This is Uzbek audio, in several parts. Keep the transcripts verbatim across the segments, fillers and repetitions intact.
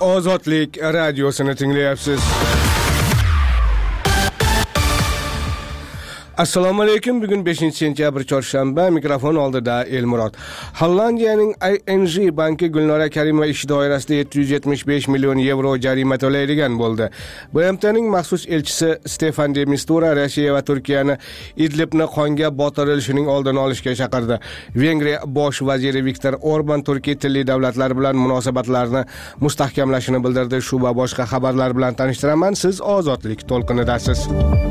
Ozodlik radiosini tinglayapsiz. Assalomu alaykum. Bugun beshinchi sentyabr chorshanba. Mikrofon oldida Elmurod. Hollandiyaning I N G banki Gulnora Karimova ish doirasida yetti yuz yetmish besh million yevro jarima to'laydigan bo'ldi. B M T'ning maxsus elchisi Stefan de Mistura Rossiya va Turkiyani Idlibni qonga botirilishining oldini olishga chaqirdi. Vengriya bosh vaziri Viktor Orban Turkiy tilli davlatlar bilan munosabatlarni mustahkamlashini bildirdi. Shu va boshqa xabarlar bilan tanishtiraman. Siz Ozodlik to'lqinidasiz.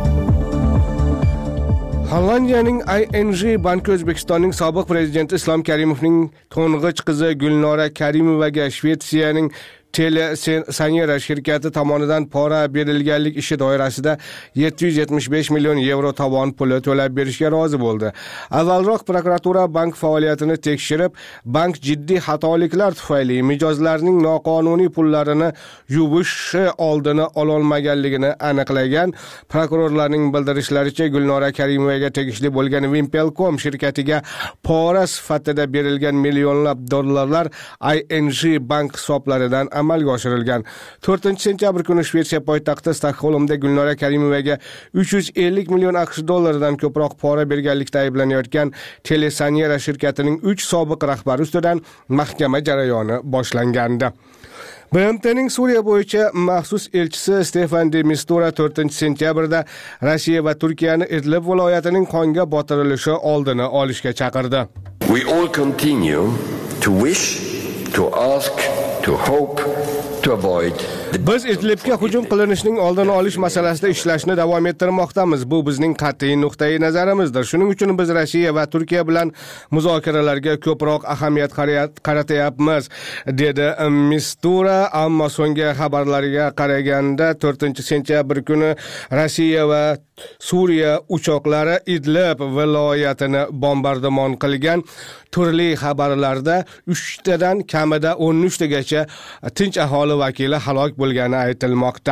Hollandiyaning I N G banki O'zbekistonning sobiq prezidenti Islom Karimovning to'ng'ich qizi Gulnora Karimovaga Shvetsiyaning Telesanera shirkati tomonidan pora berilganlik ishi doirasida yetti yuz yetmish besh million yevro tovon puli to'lab berishga rozi bo'ldi. Avvalroq prokuratura bank faoliyatini tekshirib, bank jiddiy xatoliklar tufayli mijozlarning noqonuniy pullarini yuvishi oldini ololmaganligini aniqlagan. Prokurorlarning bildirishlaricha, Gulnora Karimovaga tegishli bo'lgan Wimpelcom shirkatiga pora sifatida berilgan millionlab dollarlar I N G bank hisoblaridan amalga oshirilgan. to'rtinchi sentyabr kuni Shvetsiya poytaxti Stokgolmda Gulnora Karimovaga uch yuz ellik million AQSh dollaridan ko'proq pora berganlikda ayblanayotgan Telesanera shirkatining uch sobiq rahbari ustidan mahkama jarayoni boshlangandi. B M T'ning Suriya bo'yicha maxsus elchisi Stefan de Mistura to'rtinchi sentyabrda Rossiya va Turkiyani Idlib viloyatining qonga botirilishi oldini olishga chaqirdi. We all continue to wish, to ask, to hope, to avoid. Biz Idlibga hujum qilinishining oldini olish masalasida ishlashni davom ettirmoqdamiz. Bu bizning qat'iy nuqtai nazarimizdir. Shuning uchun biz Rossiya va Turkiya bilan muzokaralarga ko'proq ahamiyat qaratyapmiz, dedi Mistura. Ammo so'nggi xabarlarga qaraganda to'rtinchi sentyabr kuni Rossiya va Suriya uchoqlari Idlib viloyatini bombardimon qilgan. Turli xabarlarda uchtadan kamida o'n uchtagacha tinch aholi vakili halok bo'lgani aytilmoqda.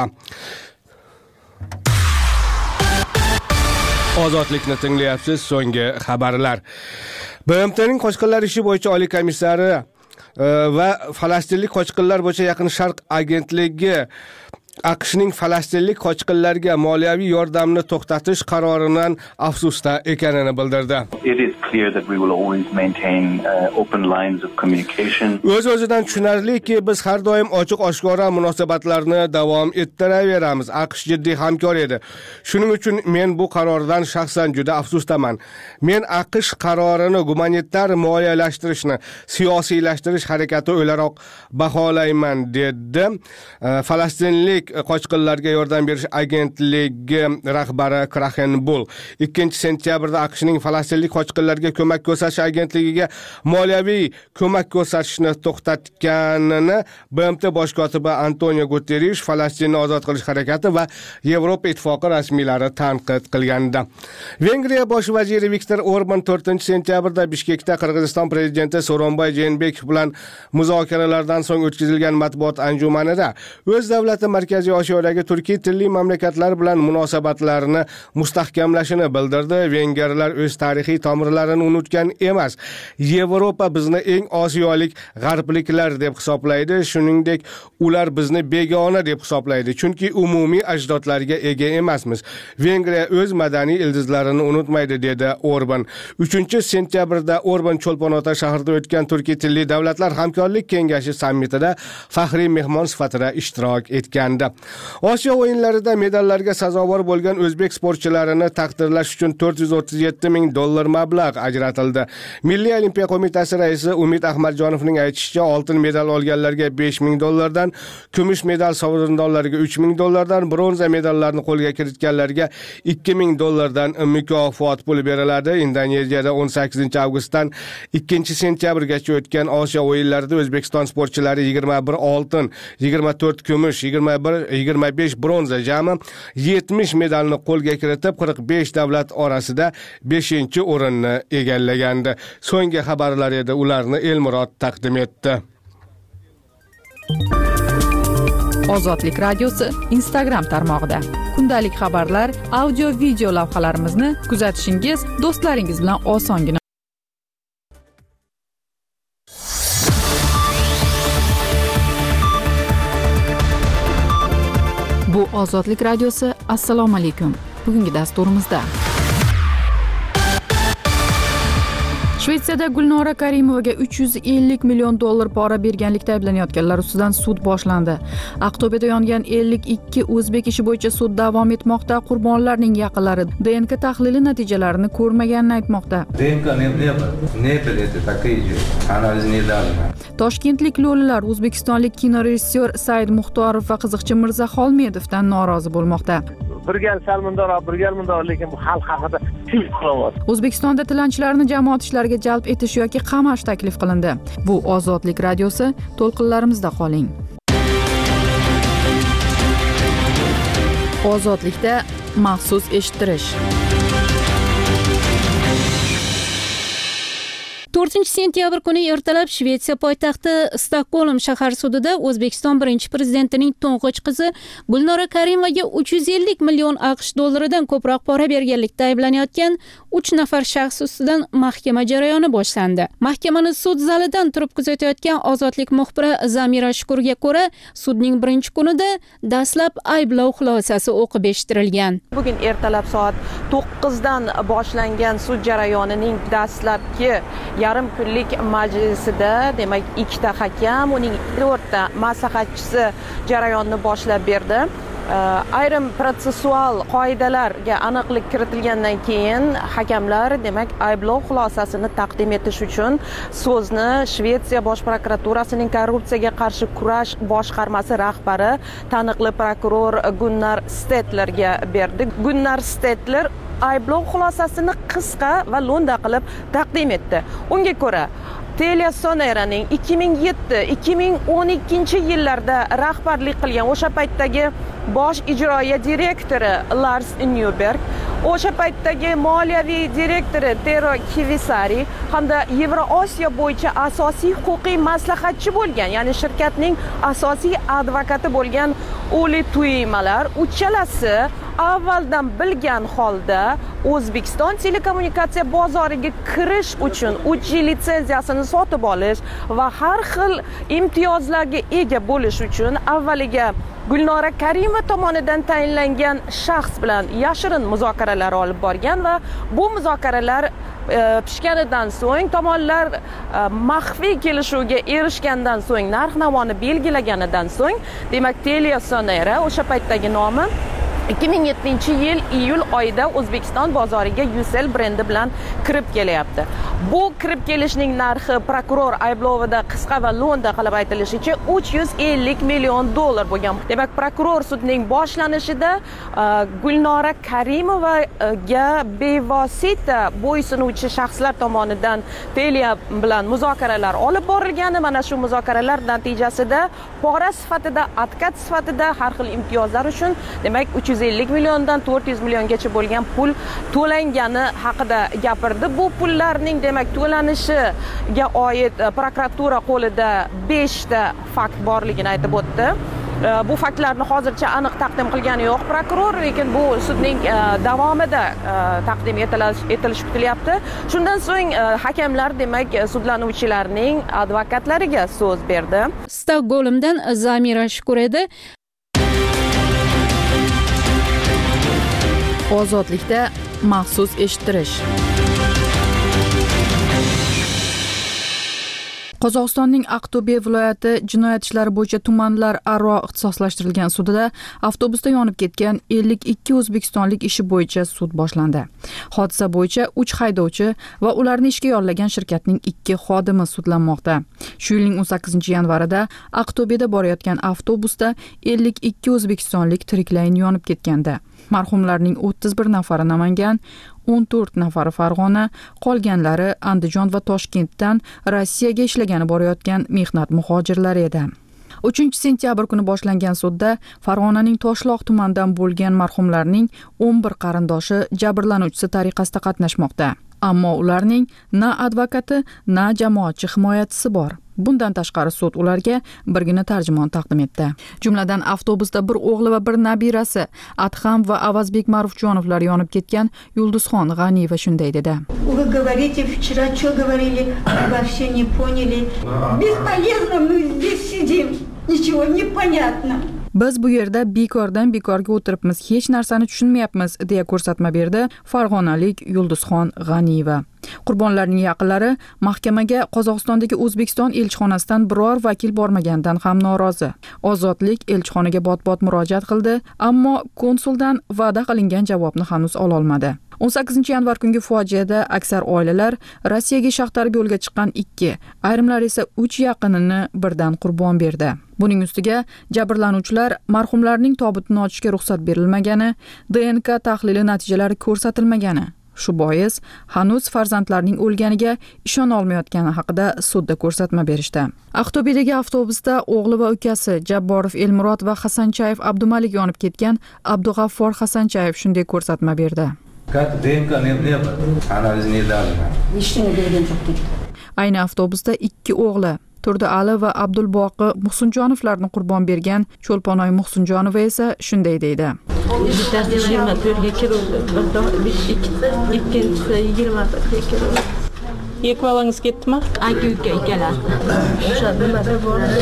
Ozodlikni tinglayapsiz. So'nggi xabarlar. B M T'ning qochqinlar ishi bo'yicha oliy komissari va falastinlik qochqinlar bo'yicha Yaqin Sharq agentligi AQShning falastinlik qochqinlarga moliyaviy yordamni to'xtatish qaroridan afsusda ekanini bildirdi. It is clear that we will always maintain uh, open lines of communication. O'z-o'zidan tushunarliki, biz har doim ochiq-oshkora munosabatlarni davom ettiraveramiz. AQSh jiddiy hamkor edi. Shuning uchun men bu qarordan shaxsan juda afsusdaman. Men AQSh qarorini gumanitar moliyalashtirishni siyosiylashtirish harakati o'laroq baholayman, dedi uh, falastinlik qochqinlarga yordam berish agentligi rahbari Krahen Bull. ikkinchi sentyabrda AQShning falastinlik qochqinlarga ko'mak ko'rsatish agentligiga moliyaviy ko'mak ko'rsatishni to'xtatganini B M T bosh kotibi Antonio Guterres Falastinni ozod qilish harakati va Yevropa ittifoqi rasmiylari tanqid qilganda. Vengriya bosh vaziri Viktor Orban to'rtinchi sentyabrda Bishkekda Qirg'iziston prezidenti So'ronbay Jeenbekov bilan muzokaralardan so'ng o'tkazilgan matbuot anjumanida o'z davlati Markaziy Osiyodagi turkiy tilli mamlakatlar bilan munosabatlarni mustahkamlashini bildirdi. Vengerlar o'z tarixiy tomirlarini unutgan emas. Yevropa bizni eng osiyolik g'arbliklar deb hisoblaydi. Shuningdek, ular bizni begona deb hisoblaydi, chunki umumiy ajdodlarga ega emasmiz. Vengriya o'z madaniy ildizlarini unutmaydi, dedi Orban. uchinchi sentyabrda Orban Cho'lpon-Ota shahrida o'tgan turkiy tilli davlatlar hamkorlik kengashi sammitida faxriy mehmon sifatida ishtirok etgandi. Osiyo o'yinlarida medallarga sazovor bo'lgan o'zbek sportchilarini taqdirlash uchun to'rt yuz o'ttiz yetti ming dollar mablag' ajratildi. Milliy olimpiya qo'mitasi raisi Umid Ahmadjonovning aytishicha, oltin medal olganlarga besh ming dollardan, kumush medal sovrindorlariga uch ming dollardan, bronza medallarni qo'lga kiritganlarga ikki ming dollardan mukofot puli beriladi. Indoneziyada o'n sakkizinchi avgustdan ikkinchi sentyabrgacha o'tgan Osiyo o'yinlarida O'zbekiston sportchilari yigirma bir oltin, yigirma to'rt kumush, yigirma bir yigirma besh bronza, jami yetmish medalni qo'lga kiritib, qirq besh davlat orasida beshinchi o'rinni egallagandi. So'nggi xabarlar edi, ularni Elmurod taqdim etdi. Ozodlik radiosi Instagram tarmog'ida kundalik xabarlar, audio video lavhalarimizni kuzatishingiz do'stlaringiz bilan osongina Bu Ozodlik radiosi. Assalomu alaykum. Bugungi dasturimizda Shvetsiyada Gulnora Karimovaga uch yuz ellik million dollar pora berganlikda ayblanayotganlar ustidan sud boshlandi. Aqto'beda yongan ellik ikki o'zbek ishi bo'yicha sud davom etmoqda. Qurbonlarning yaqinlari D N K tahlili natijalarini ko'rmaganini aytmoqda. Toshkentlik lo'lilar o'zbekistonlik kinorejissyor Said Muxtorov va qiziqchi Mirza Xolmedovdan norozi bo'lmoqda. Bir gal salmindor, bir gal mundor, lekin bu xalq haqida hech qilyapti. O'zbekistonda tilanchilarni jamoat ishlariga jalb etish yoki qamash taklif qilindi. Bu Ozodlik radiosi. To'lqinlarimizda qoling. Ozodlikda maxsus eshittirish. to'rtinchi sentyabr kuni ertalab Shvetsiya poytaxti Stokgolm shahar sudida O'zbekiston birinchi prezidentining to'ng'ich qizi Gulnora Karimovaga uch yuz ellik million AQSh dollaridan ko'proq pora berganlikda ayblanayotgan uch nafar shaxs ustidan mahkama jarayoni boshlandi. Mahkamani sud zalidan turib kuzatayotgan Ozodlik muxbiri Zamira Shukurga ko'ra, sudning birinchi kunida dastlab ayblov xulosasi o'qib eshittirilgan. Bugun ertalab soat to'qqizdan boshlangan sud jarayonining dastlabki yarim kunlik majlisida, demak, ikkita hakam, uning to'rtta maslahatchisi jarayonni boshlab berdi. Ayrim protsessual qoidalarga aniqlik kiritilgandan keyin hakamlar, demak, ayblov xulosasini taqdim etish uchun so'zni Shvetsiya bosh prokuraturasining korrupsiyaga qarshi kurash boshqarmasi rahbari, taniqli prokuror Gunnar Stetlerga berdi. Gunnar Stetler ayblov xulosasini qisqa va lo'nda qilib taqdim etdi. Unga ko'ra, TeliaSoneraning ikki ming yetti ikki ming o'n ikkinchi yillarda rahbarlik qilgan o'sha paytdagi bosh ijroiya direktori Lars Nyberg, o'sha paytdagi moliyaviy direktori Tero Kivisari hamda Yevrosiyo bo'yicha asosiy huquqiy maslahatchi bo'lgan, ya'ni shirkatning asosiy advokati bo'lgan Uli Tuimalar uchalasi avvaldan bilgan holda O'zbekiston telekommunikatsiya bozoriga kirish uchun uch yil litsenziyasini sotib olish va har xil imtiyozlarga ega bo'lish uchun avvaliga Gulnora Karimova tomonidan tayinlangan shaxs bilan yashirin muzokaralar olib borgan va bu muzokaralar pishganidan so'ng tomonlar maxfiy kelishuvga erishgandan so'ng, narx-navoni belgilaganidan so'ng, demak, TeliaSonera o'sha paytdagi nomi ikki ming yettinchi yil iyul oyida O'zbekiston bozoriga Ucell brendi bilan kirib kelyapti. Bu kirib kelishning narxi prokuror ayblovida qisqa va lo'nda qilib aytilishicha uch yuz ellik million dollar bo'lgan. Demak, prokuror sudning boshlanishida Gulnora Karimovaga bevosita bo'ysunuvchi shaxslar tomonidan Telia bilan muzokaralar olib borilgani, mana shu muzokaralar natijasida pora sifatida, adkat sifatida har xil imtiyozlar uchun, demak, uch yuz ellik milliondan to'rt yuz milliongacha bo'lgan pul to'langani haqida gapirdi. Bu pullarning, demak, to'lanishiga oid prokuratura qo'lida beshta fakt borligini aytib o'tdi. Bu faktlarni hozircha aniq taqdim qilgani yo'q prokuror, lekin bu sudning davomida taqdim etilishi kutilyapti. Shundan so'ng hakamlar, demak, sudlanuvchilarning advokatlariga so'z berdi. Stokgolmdan Zamira Shukur edi. Ozodlikda maxsus eshittirish. Qozog'istonning Aqto'be viloyati jinoyat ishlari bo'yicha tumanlar aro ixtisoslashtirilgan sudida avtobusda yonib ketgan ellik ikki o'zbekistonlik ishi bo'yicha sud boshlandi. Hodisa bo'yicha uch haydovchi va ularni ishga yollagan shirkatning ikki xodimi sudlanmoqda. Shu yilning o'n sakkizinchi yanvarida Aqto'beda borayotgan avtobusda ellik ikki o'zbekistonlik tiriklayin yonib ketgandi. Marhumlarning o'ttiz bir nafari Namangan, o'n to'rt nafari Farg'ona, qolganlari Andijon va Toshkentdan Rossiyaga ishlagani borayotgan mehnat muhojirlari edi. uchinchi sentyabr kuni boshlangan sudda Farg'onaning Toshloq tumanidan bo'lgan marhumlarning o'n bir qarindoshi jabrlanuvchisi tariqasida qatnashmoqda. Ammo ularning na advokati, na jamoatchi himoyachisi bor. Bundan tashqari sud ularga birgina tarjimon taqdim etdi. Jumladan avtobusda bir o'g'li va bir nabirasi Adham va Avazbek Ma'rufjonovlar yonib ketgan Yulduzxon G'aniyeva shunday dedi. Вы говорите вчера, что говорили, вообще не поняли. Бесполезно мы здесь сидим. Ничего не понятно. Biz bu yerda bekordan bekorga o'tiribmiz, hech narsani tushunmayapmiz, deya ko'rsatma berdi Farg'onalik Yulduzxon G'aniyeva. Qurbonlarning yaqinlari mahkamaga Qozog'istondagi O'zbekiston elchixonasidan biror vakil bormaganidan ham norozi. Ozodlik elchixonaga bot-bot murojaat qildi, ammo konsuldan va'da qilingan javobni hanuz ola olmadi. o'n sakkizinchi yanvar kungi fojiada aksar oilalar Rossiyaga shaxtarib yo'lga chiqqan ikki, ayrimlar esa uch yaqinini birdan qurbon berdi. Buning ustiga jabrlanuvchilar marhumlarning tobutini ochishga ruxsat berilmagani, D N K tahlili natijalari ko'rsatilmagani, shu bois hanuz farzandlarining o'lganiga ishona olmayotgani haqida sudda ko'rsatma berishdi. Aqto'bedagi avtobusda o'g'li va ukasi Jabborov Elmurod va Hasanchayev Abdumalik yonib ketgan Abdug'affor Hasanchayev shunday ko'rsatma berdi. Ayni avtobusda ikki o'g'li Turdi Ali va Abdulboqi Muhsinjonovlarni qurbon bergan Cho'lponoy Muhsinjonova esa shunday deydi. Bittasi yigirma to'rtga kiruvdi, ikkinchisi yigirma birga kiruvdi. Ikki bolangiz ketdimi? Aka uka ikkalasi. O'sha nimada bo'ldi?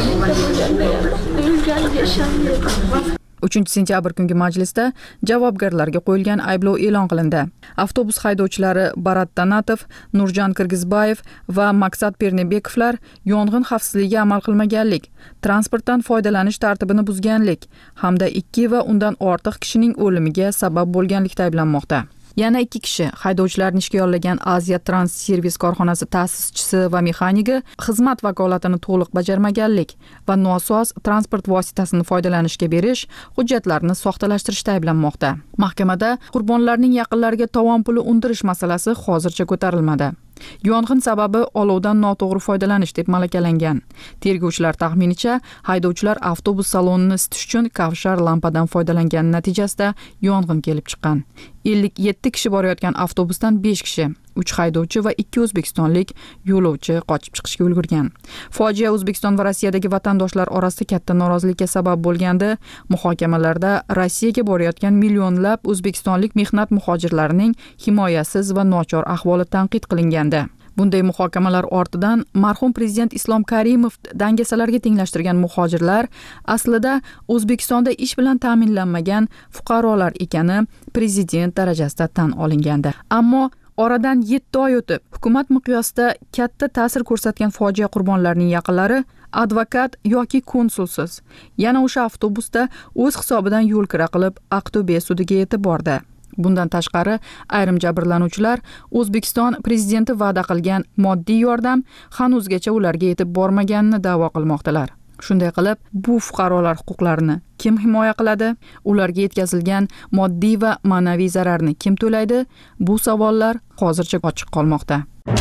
uchinchi sentyabr kungi majlisda javobgarlarga qo'yilgan ayblov e'lon qilindi. Avtobus haydovchilari Barat Tanatov, Nurjan Kirgizbayev va Maqsad Pernebekovlar yong'in xavfsizligiga amal qilmaganlik, transportdan foydalanish tartibini buzganlik hamda ikki va undan ortiq kishining o'limiga sabab bo'lganlikda ayblanmoqda. Yana ikki kishi haydovchilarni ishga yollagan Aziya Trans Servis korxonasi ta'sischisi va mexanigi xizmat vakolatini to'liq bajarmaganlik va nosoz transport vositasini foydalanishga berish hujjatlarini soxtalashtirishda ayblanmoqda. Mahkamada qurbonlarning yaqinlariga tovon puli undirish masalasi hozircha ko'tarilmadi. Yong'in sababi olovdan noto'g'ri foydalanish deb malakalangan. Tergovchilar taxminicha haydovchilar avtobus salonini isitish uchun kavshar lampadan foydalangan natijasida yong'in kelib chiqqan. ellik yetti kishi borayotgan avtobusdan besh kishi, uch haydovchi va ikki o'zbekistonlik yo'lovchi qochib chiqishga ulgurgan. Fojia O'zbekiston va Rossiyadagi vatandoshlar orasida katta norozilikka sabab bo'lgandi. Muhokamalarda Rossiyaga borayotgan millionlab o'zbekistonlik mehnat muhojirlarining himoyasiz va nochor ahvoli tanqid qilingandi. Bunday muhokamalar ortidan marhum prezident Islom Karimov dangasalarga tenglashtirgan muhojirlar aslida O'zbekistonda ish bilan ta'minlanmagan fuqarolar ekani prezident darajasida tan olingandi. Ammo oradan yetti oy o'tib, hukumat miqyosida katta ta'sir ko'rsatgan fojia qurbonlarining yaqinlari advokat yoki konsulsiz yana o'sha avtobusda o'z hisobidan yo'l kira qilib Aqto'be sudiga yetib bordi. Bundan tashqari, ayrim jabrlanuvchilar O'zbekiston prezidenti va'da qilgan moddiy yordam hanuzgacha ularga yetib bormaganini da'vo qilmoqdalar. Shunday qilib, bu fuqarolar huquqlarini kim himoya qiladi? Ularga yetkazilgan moddiy va ma'naviy zararni kim to'laydi? Bu savollar hozircha ochiq qolmoqda.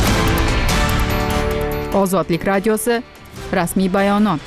Ozodlik radiosi rasmiy bayonot.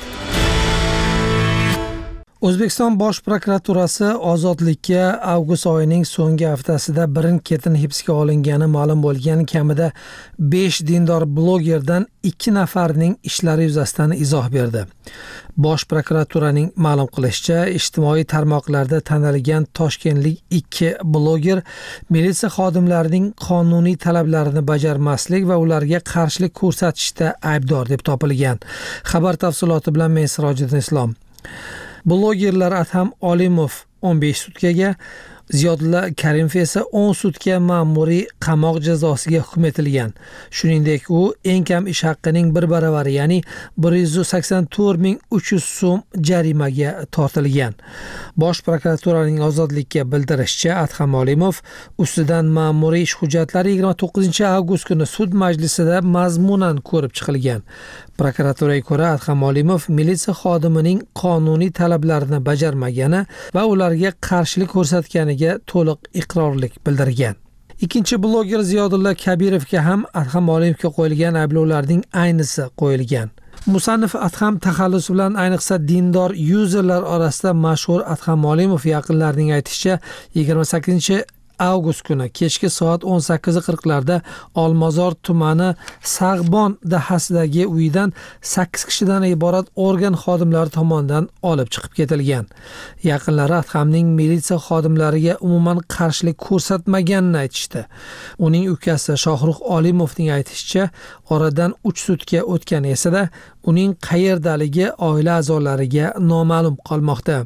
O'zbekiston Bosh prokuraturasi ozodlikka avgust oyining so'nggi haftasida birin-ketin hibsga olingani ma'lum bo'lgan kamida besh dindor blogerdan ikki nafarning ishlari yuzasidan izoh berdi. Bosh prokuraturaning ma'lum qilishicha, ijtimoiy tarmoqlarda tanilgan toshkentlik ikki bloger militsiya xodimlarining qonuniy talablarini bajarmaslik va ularga qarshilik ko'rsatishda aybdor deb topilgan. Xabar tafsiloti bilan men Sirojiddin Islom. Blogerlar Adham Olimov o'n besh sutkaga, Ziyodulla Karimov esa o'n sutka ma'muriy qamoq jazosiga hukm etilgan. Shuningdek, u eng kam ish haqining bir baravari, ya'ni bir yuz sakson to'rt ming uch yuz so'm jarimaga tortilgan. Bosh prokuraturaning ozodlikka bildirishicha, Adham Olimov ustidan ma'muriy ish hujjatlari yigirma to'qqizinchi avgust kuni sud majlisida mazmunan ko'rib chiqilgan. Prokuraturaga ko'ra, Adham Olimov militsiya xodimining qonuniy talablarini bajarmagani va ularga qarshilik ko'rsatganiga to'liq iqrorlik bildirgan. Ikkinchi bloger Ziyodulla Kabirovga ham Adham Olimovga qo'yilgan ayblovlarning aynisi qo'yilgan. Musannif Adham taxallusi bilan ayniqsa dindor yuzerlar orasida mashhur Adham Olimov yaqinlarining aytishicha, yigirma sakkizinchi avgust kuni kechki soat o'n sakkiz qirqlarda Olmazor tumani Sag'bon dahasidagi uyidan sakkiz kishidan iborat organ xodimlari tomonidan olib chiqib ketilgan. Yaqinlari Adhamning militsiya xodimlariga umuman qarshilik ko'rsatmaganini aytishdi. Uning ukasi Shohruh Olimovning aytishicha, oradan uch sutka o'tgan esa-da, uning qayerdaligi oila a'zolariga noma'lum qolmoqda.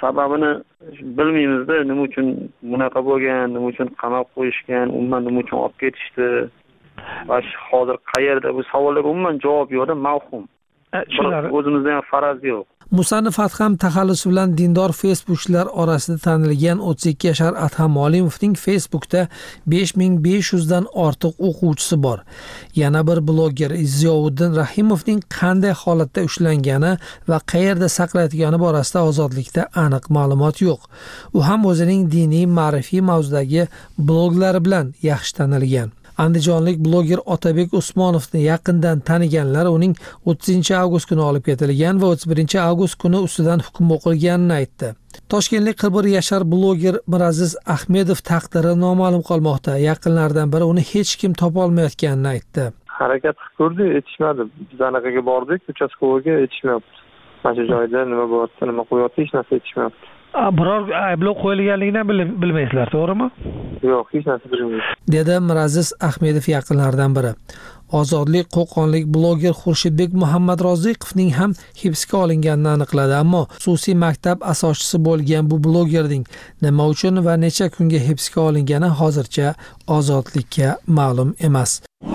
sababini bilmaymizda, nima uchun bunaqa bo'lgan, nima uchun qamab qo'yishgan, umuman nima uchun olib ketishdi. Va hozir qayerda, bu savollarga umuman javob yo'qda, mavhum. Shular o'zimizda ham faraz yo'q. Musannif Adham taxallusi bilan dindor Facebookchilar orasida tanilgan o'ttiz ikki yashar Adham Olimovning Facebookda besh ming besh yuz dan ortiq o'quvchisi bor. Yana bir bloger Ziyovuddin Rahimovning qanday holatda ushlangani va qayerda saqlatilgani borasida ozodlikda aniq ma'lumot yo'q. U ham o'zining diniy, ma'rifiy mavzudagi bloglari bilan yaxshi tanilgan. Andijonlik bloger Otabek Usmonovni yaqindan taniganlar uning o'ttizinchi avgust kuni olib ketilgan va o'ttiz birinchi avgust kuni ustidan hukm o'qilganini aytdi. Toshkentlik qirq bir yashar bloger Miraziz Ahmedov taqdiri noma'lum qolmoqda. Yaqinlaridan biri uni hech kim topa olmayotganini aytdi. Harakat qilib ko'rdik, yetishmadi. Biz anaqaga bordik, uchastkovaga yetishmayapti. Mana shu joyda nima bo'lyapti, nima qo'yapti, hech narsa yetishmayapti. Biror ayblov qo'yilganligidan bilmaysizlar, to'g'rimi? Yo'q, hech narsa bilmaymiz. Dedi Miraziz Ahmedov yaqinlaridan biri. Ozodlik qo'qonlik bloger Xurshidbek Muhammad Roziqovning ham hibsga olinganini aniqladi, ammo xususiy maktab asoschisi bo'lgan bu blogerning nima uchun va necha kunga hibsga olingani hozircha ozodlikka ma'lum emas.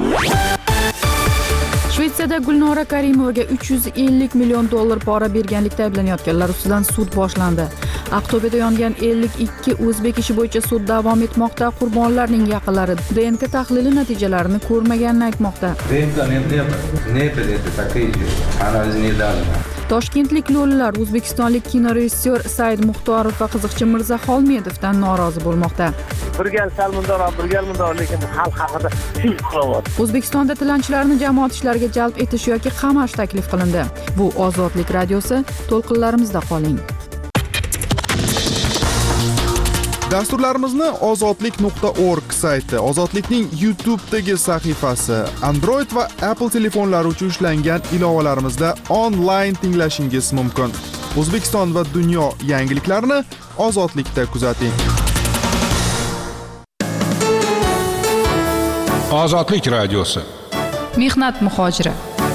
Shvetsiyada Gulnora Karimovaga uch yuz ellik million dollar pora berganlikda ayblanayotganlar ustidan sud boshlandi. Aqto'beda yongan ellik ikki o'zbek ishi bo'yicha sud davom etmoqda. Qurbonlarning yaqinlari D N K tahlili natijalarini ko'rmaganini aytmoqda. Toshkentlik lo'lilar o'zbekistonlik kinorejissyor Said Muxtorov va qiziqchi Mirza Xolmedovdan norozi bo'lmoqda. Bir gal salmindor, bir gal mundor, lekin xalq haqida hech qilyapti. O'zbekistonda tilanchilarni jamoat ishlariga jalb etish yoki qamash taklif qilindi. Bu Ozodlik radiosi, to'lqinlarimizda qoling. Dasturlarimizni ozodlik nuqta org sayti, Ozodlikning YouTube'dagi sahifasi, Android va Apple telefonlari uchun ishlangan ilovalarimizda onlayn tinglashingiz mumkin. O'zbekiston va dunyo yangiliklarini Ozodlikda kuzating. Ozodlik radiosi. Mehnat muhojiri.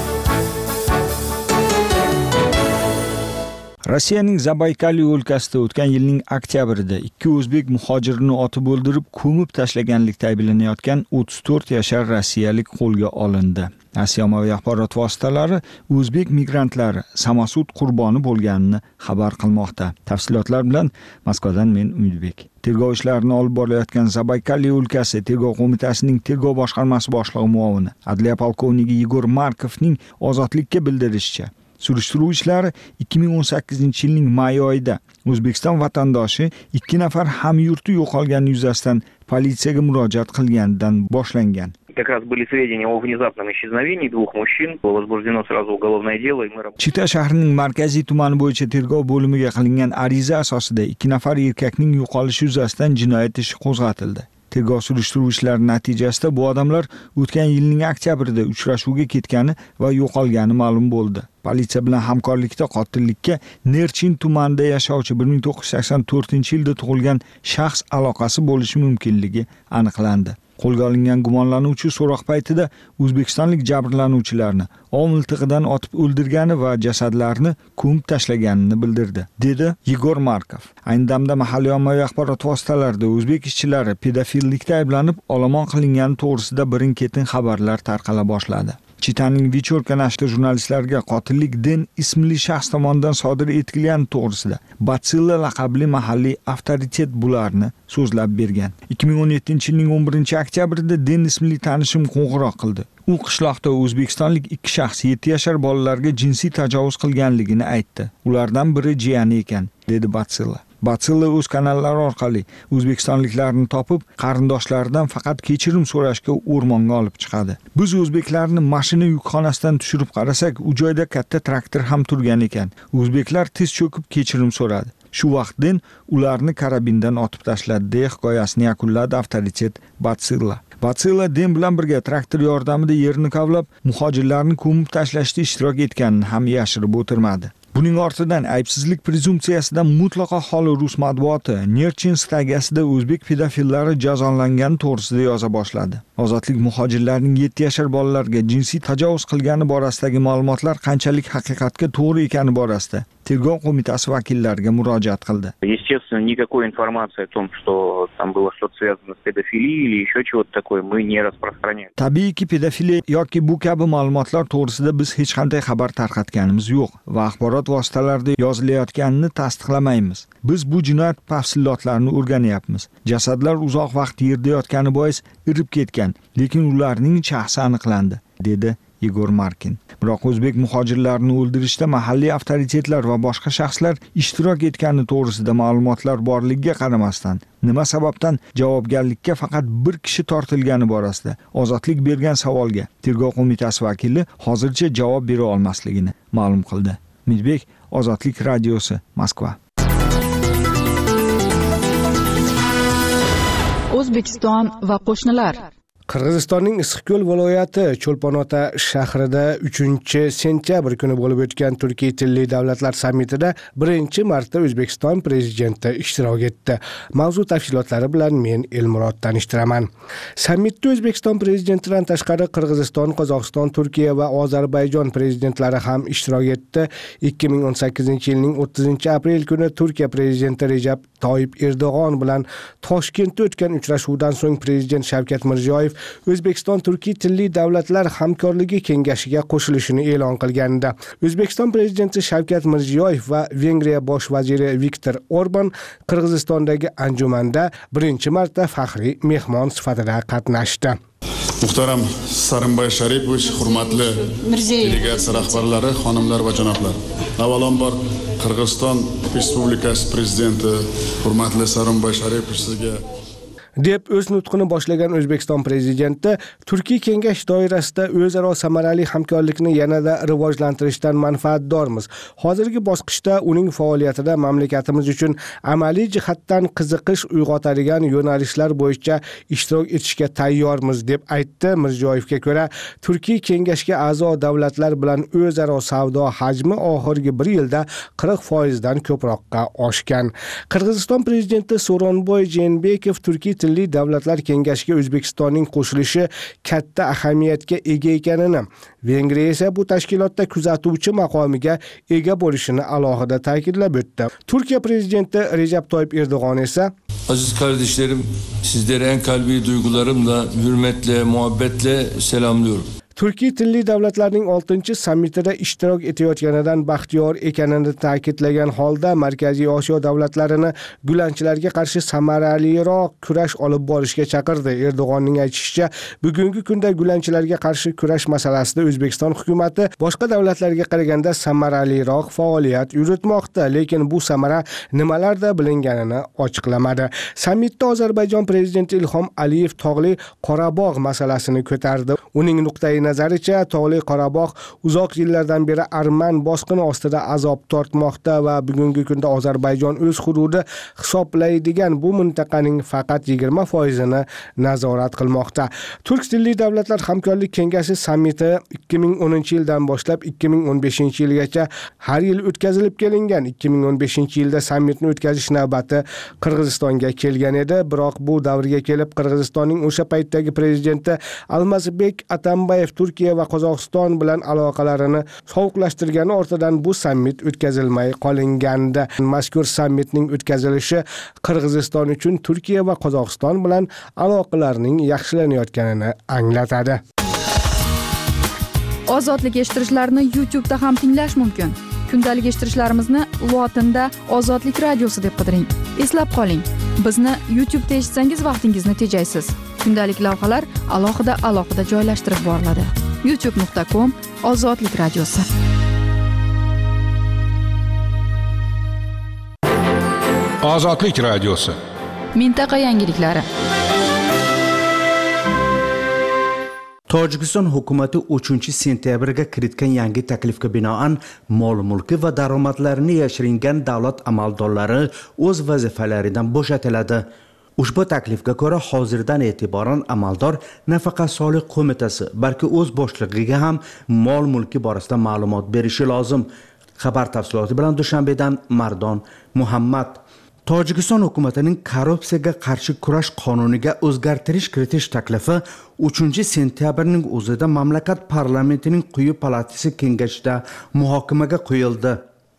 Rossiyaning Zabaykali o'lkasida o'tgan yilning oktyabrida ikki o'zbek muhojirini otib o'ldirib, ko'mib tashlaganlikda ayblanayotgan o'ttiz to'rt yashar rossiyalik qo'lga olindi. Rossiya ommaviy axborot vositalari o'zbek migrantlari Samosud qurboni bo'lganini xabar qilmoqda. Tafsilotlar bilan Moskvadan men Umidbek. Tergov ishlarini olib borayotgan Zabaykali o'lkasi tergov qo'mitasining tergov boshqarmasi boshlig'i muovini Adliya polkovniki Igor Markovning Ozodlikka bildirishicha, surishtiruv ishlari ikki ming o'n sakkizinchi yilning may oyida O'zbekiston vatandoshi ikki nafar hamyurti yo'qolgani yuzasidan politsiyaga murojaat qilganidan boshlangan. Как раз были сведения о внезапном исчезновении двух мужчин. Было возбуждено сразу уголовное дело, и мы работаем. Chita shahrining markaziy tumani bo'yicha tergov bo'limiga qilingan ariza asosida ikki nafar erkakning yo'qolishi yuzasidan jinoyat ishi qo'zg'atildi. Tergov surishtiruv ishlari natijasida bu odamlar o'tgan yilning oktyabrida uchrashuvga ketgani va yo'qolgani ma'lum bo'ldi. Politsiya bilan hamkorlikda qotillikka Nerchin tumanida yashovchi bir ming to'qqiz yuz sakson to'rtinchi yilda tug'ilgan shaxs aloqasi bo'lishi mumkinligi aniqlandi. Qo'lga olingan gumonlanuvchi so'roq paytida o'zbekistonlik jabrlanuvchilarni ov miltig'idan otib o'ldirgani va jasadlarni ko'mib tashlaganini bildirdi, dedi Igor Markov. Ayni damda mahalliy ommaviy axborot vositalarida o'zbek ishchilari pedofillikda ayblanib olomon qilingani to'g'risida birin-ketin xabarlar tarqala boshladi. Chitaning Vichorka nashri jurnalistlarga qotillik Den ismli shaxs tomonidan sodir etilgani to'g'risida Batsilla laqabli mahalliy avtoritet bularni so'zlab bergan. ikki ming o'n yettinchi yilning o'n birinchi oktyabrida Den ismli tanishim qo'ng'iroq qildi. U qishloqda o'zbekistonlik ikki shaxs yetti yashar bolalarga jinsiy tajovuz qilganligini aytdi. Ulardan biri jiyani ekan, dedi Batsilla. Batsilla o'z kanallari orqali o'zbekistonliklarni topib, qarindoshlaridan faqat kechirim so'rashga o'rmonga olib chiqadi. Biz o'zbeklarni mashina yukxonasidan tushirib qarasak, u joyda katta traktor ham turgan ekan. O'zbeklar tiz cho'kib kechirim so'radi. Shu vaqtdan ularni karabindan otib tashladi, deya hikoyasini yakunladi avtoritet Batsilla. Batsilla Den bilan birga traktor yordamida yerni kavlab, muhojirlarni ko'mib tashlashda ishtirok etganini ham yashirib o'tirmadi. Buning ortidan aybsizlik prezumsiyasidan mutlaqo xoli rus matbuoti Nerchin stagasida o'zbek pedofillari jazolangani to'g'risida yoza boshladi. Ozodlik muhojirlarning yetti yashar bolalarga jinsiy tajovuz qilgani borasidagi ma'lumotlar qanchalik haqiqatga to'g'ri ekani borasida tergov qo'mitasi vakillariga murojaat qildi. Естественно, никакой информации о том, что там было что-то связано с педофилией или еще чего-то такое, мы не распространяем. Tabiiyki pedofiliya yoki bu kabi ma'lumotlar to'g'risida biz hech qanday xabar tarqatganimiz yo'q va axborot vositalarida yozilayotganini tasdiqlamaymiz. Biz bu jinoyat tafsilotlarini o'rganyapmiz. Jasadlar uzoq vaqt yerda yotgani bois irib ketgan, lekin ularning shaxsi aniqlandi, dedi Igor Markin. Biroq o'zbek muhojirlarini o'ldirishda mahalliy avtoritetlar va boshqa shaxslar ishtirok etgani to'g'risida ma'lumotlar borligiga qaramasdan, nima sababdan javobgarlikka faqat bir kishi tortilgani borasida ozodlik bergan savolga tergov qo'mitasi vakili hozircha javob bera olmasligini ma'lum qildi. Midbek, Ozodlik radiosi, Moskva. O'zbekiston va qo'shnilar. Qirg'izistonning Issiqko'l viloyati Cho'lponota shahrida uchinchi sentyabr kuni bo'lib o'tgan Turkiy tilli davlatlar sammitida birinchi marta O'zbekiston prezidenti ishtirok etdi. Mavzu tafsilotlari bilan men Elmurod tanishtiraman. Sammitda O'zbekiston prezidentidan tashqari Qirg'iziston, Qozog'iston, Turkiya va Ozarbayjon prezidentlari ham ishtirok etdi. ikki ming o'n sakkizinchi yilning o'ttizinchi aprel kuni Turkiya prezidenti Recep Tayyip Erdo'g'on bilan Toshkentda o'tgan uchrashuvdan so'ng prezident Shavkat Mirziyoyev O'zbekiston Turkiy tilli davlatlar hamkorligi kengashiga qo'shilishini e'lon qilganda, O'zbekiston prezidenti Shavkat Mirziyoyev va Vengriya bosh vaziri Viktor Orban Qirg'izistondagi anjumanda birinchi marta faxriy mehmon sifatida qatnashdi. Muhtaram Sarimboy Sharipovich, hurmatli delegatsiya rahbarlari, xonimlar va janoblar. Avvalambor Qirg'iziston Respublikasi prezidenti hurmatli Sarimboy Sharipovich sizga deb o'z nutqini boshlagan O'zbekiston prezidenti Turkiy kengash doirasida o'zaro samarali hamkorlikni yanada rivojlantirishdan manfaatdormiz. Hozirgi bosqichda uning faoliyatida mamlakatimiz uchun amaliy jihatdan qiziqish uyg'otadigan yo'nalishlar bo'yicha ishtirok etishga tayyormiz deb aytdi. Mirziyoyevga ko'ra, Turkiy kengashga a'zo davlatlar bilan o'zaro savdo hajmi oxirgi bir yilda qirq foiz dan ko'proqqa oshgan. Qirg'iziston prezidenti So'ronboy Jeenbekov Turkiy tilli davlatlar kengashiga O'zbekistonning qo'shilishi katta ahamiyatga ega ekanini, Vengriya esa bu tashkilotda kuzatuvchi maqomiga ega bo'lishini alohida ta'kidlab o'tdi. Turkiya prezidenti Recep Tayyip Erdo'g'on esa Aziz kardeşlerim, sizleri en kalbi duygularımla, hürmetle, muhabbetle selamlıyorum. Turkiy tilli davlatlarning oltinchi sammitida ishtirok etayotganidan baxtiyor ekanini ta'kidlagan holda Markaziy Osiyo davlatlarini gulanchilarga qarshi samaraliroq kurash olib borishga chaqirdi. Erdo'g'onning aytishicha, bugungi kunda gulanchilarga qarshi kurash masalasida O'zbekiston hukumatı boshqa davlatlarga qaraganda samaraliroq faoliyat yuritmoqda, lekin bu samara nimalarda bilinganini ochiqlamadi. Sammitda Ozarbayjon prezidenti Ilhom Aliyev Tog'li Qorabog' masalasini ko'tardi. Uning nuqtai nazaricha, Tog'li Qorabog' uzoq yillardan beri Arman bosqini ostida azob tortmoqda va bugungi kunda Ozarbayjon o'z hududi hisoblaydigan bu mintaqaning faqat yigirma foizini nazorat qilmoqda. Turk tilli davlatlar hamkorlik kengashi sammiti ikki ming o'ninchi yildan boshlab ikki ming o'n beshinchi yilgacha har yil o'tkazilib kelingan. ikki ming o'n beshinchi yilda sammitni o'tkazish navbati Qirg'izistonga kelgan edi, biroq bu davrga kelib Qirg'izistonning o'sha paytdagi prezidenti Almazbek Atambayev Turkiya va Qozog'iston bilan aloqalarini sovuqlashtirgani ortidan bu sammit o'tkazilmay qolingandi. Mazkur sammitning o'tkazilishi Qirg'iziston uchun Turkiya va Qozog'iston bilan aloqalarning yaxshilanayotganini anglatadi. Ozodlik eshittirishlarni YouTube da ham tinglash mumkin. Kundalik eshittirishlarimizni lotinda Ozodlik radiosi deb qidiring. Eslab qoling, bizni YouTube da eshitsangiz vaqtingizni tejaysiz. Kundalik lavhalar alohida alohida joylashtirib boriladi. youtube nuqta com Ozodlik radiosi. Ozodlik radiosi. Mintaqa yangiliklari. Tojikiston hukumati uchinchi sentyabrga kiritgan yangi taklifga binoan mol mulki va daromadlarini yashiringan davlat amaldorlari o'z vazifalaridan bo'shatiladi. Ushbu taklifga ko'ra hozirdan e'tiboran amaldor nafaqat soliq qo'mitasi, balki o'z boshlig'iga ham mol mulki borasida ma'lumot berishi lozim. Xabar tafsiloti bilan Dushanbedan Mardon Muhammad. Tojikiston hukumatining korrupsiyaga qarshi kurash qonuniga o'zgartirish kiritish taklifi uchinchi sentyabrning o'zida mamlakat parlamentining quyi palatasi kengashida muhokamaga qo'yildi.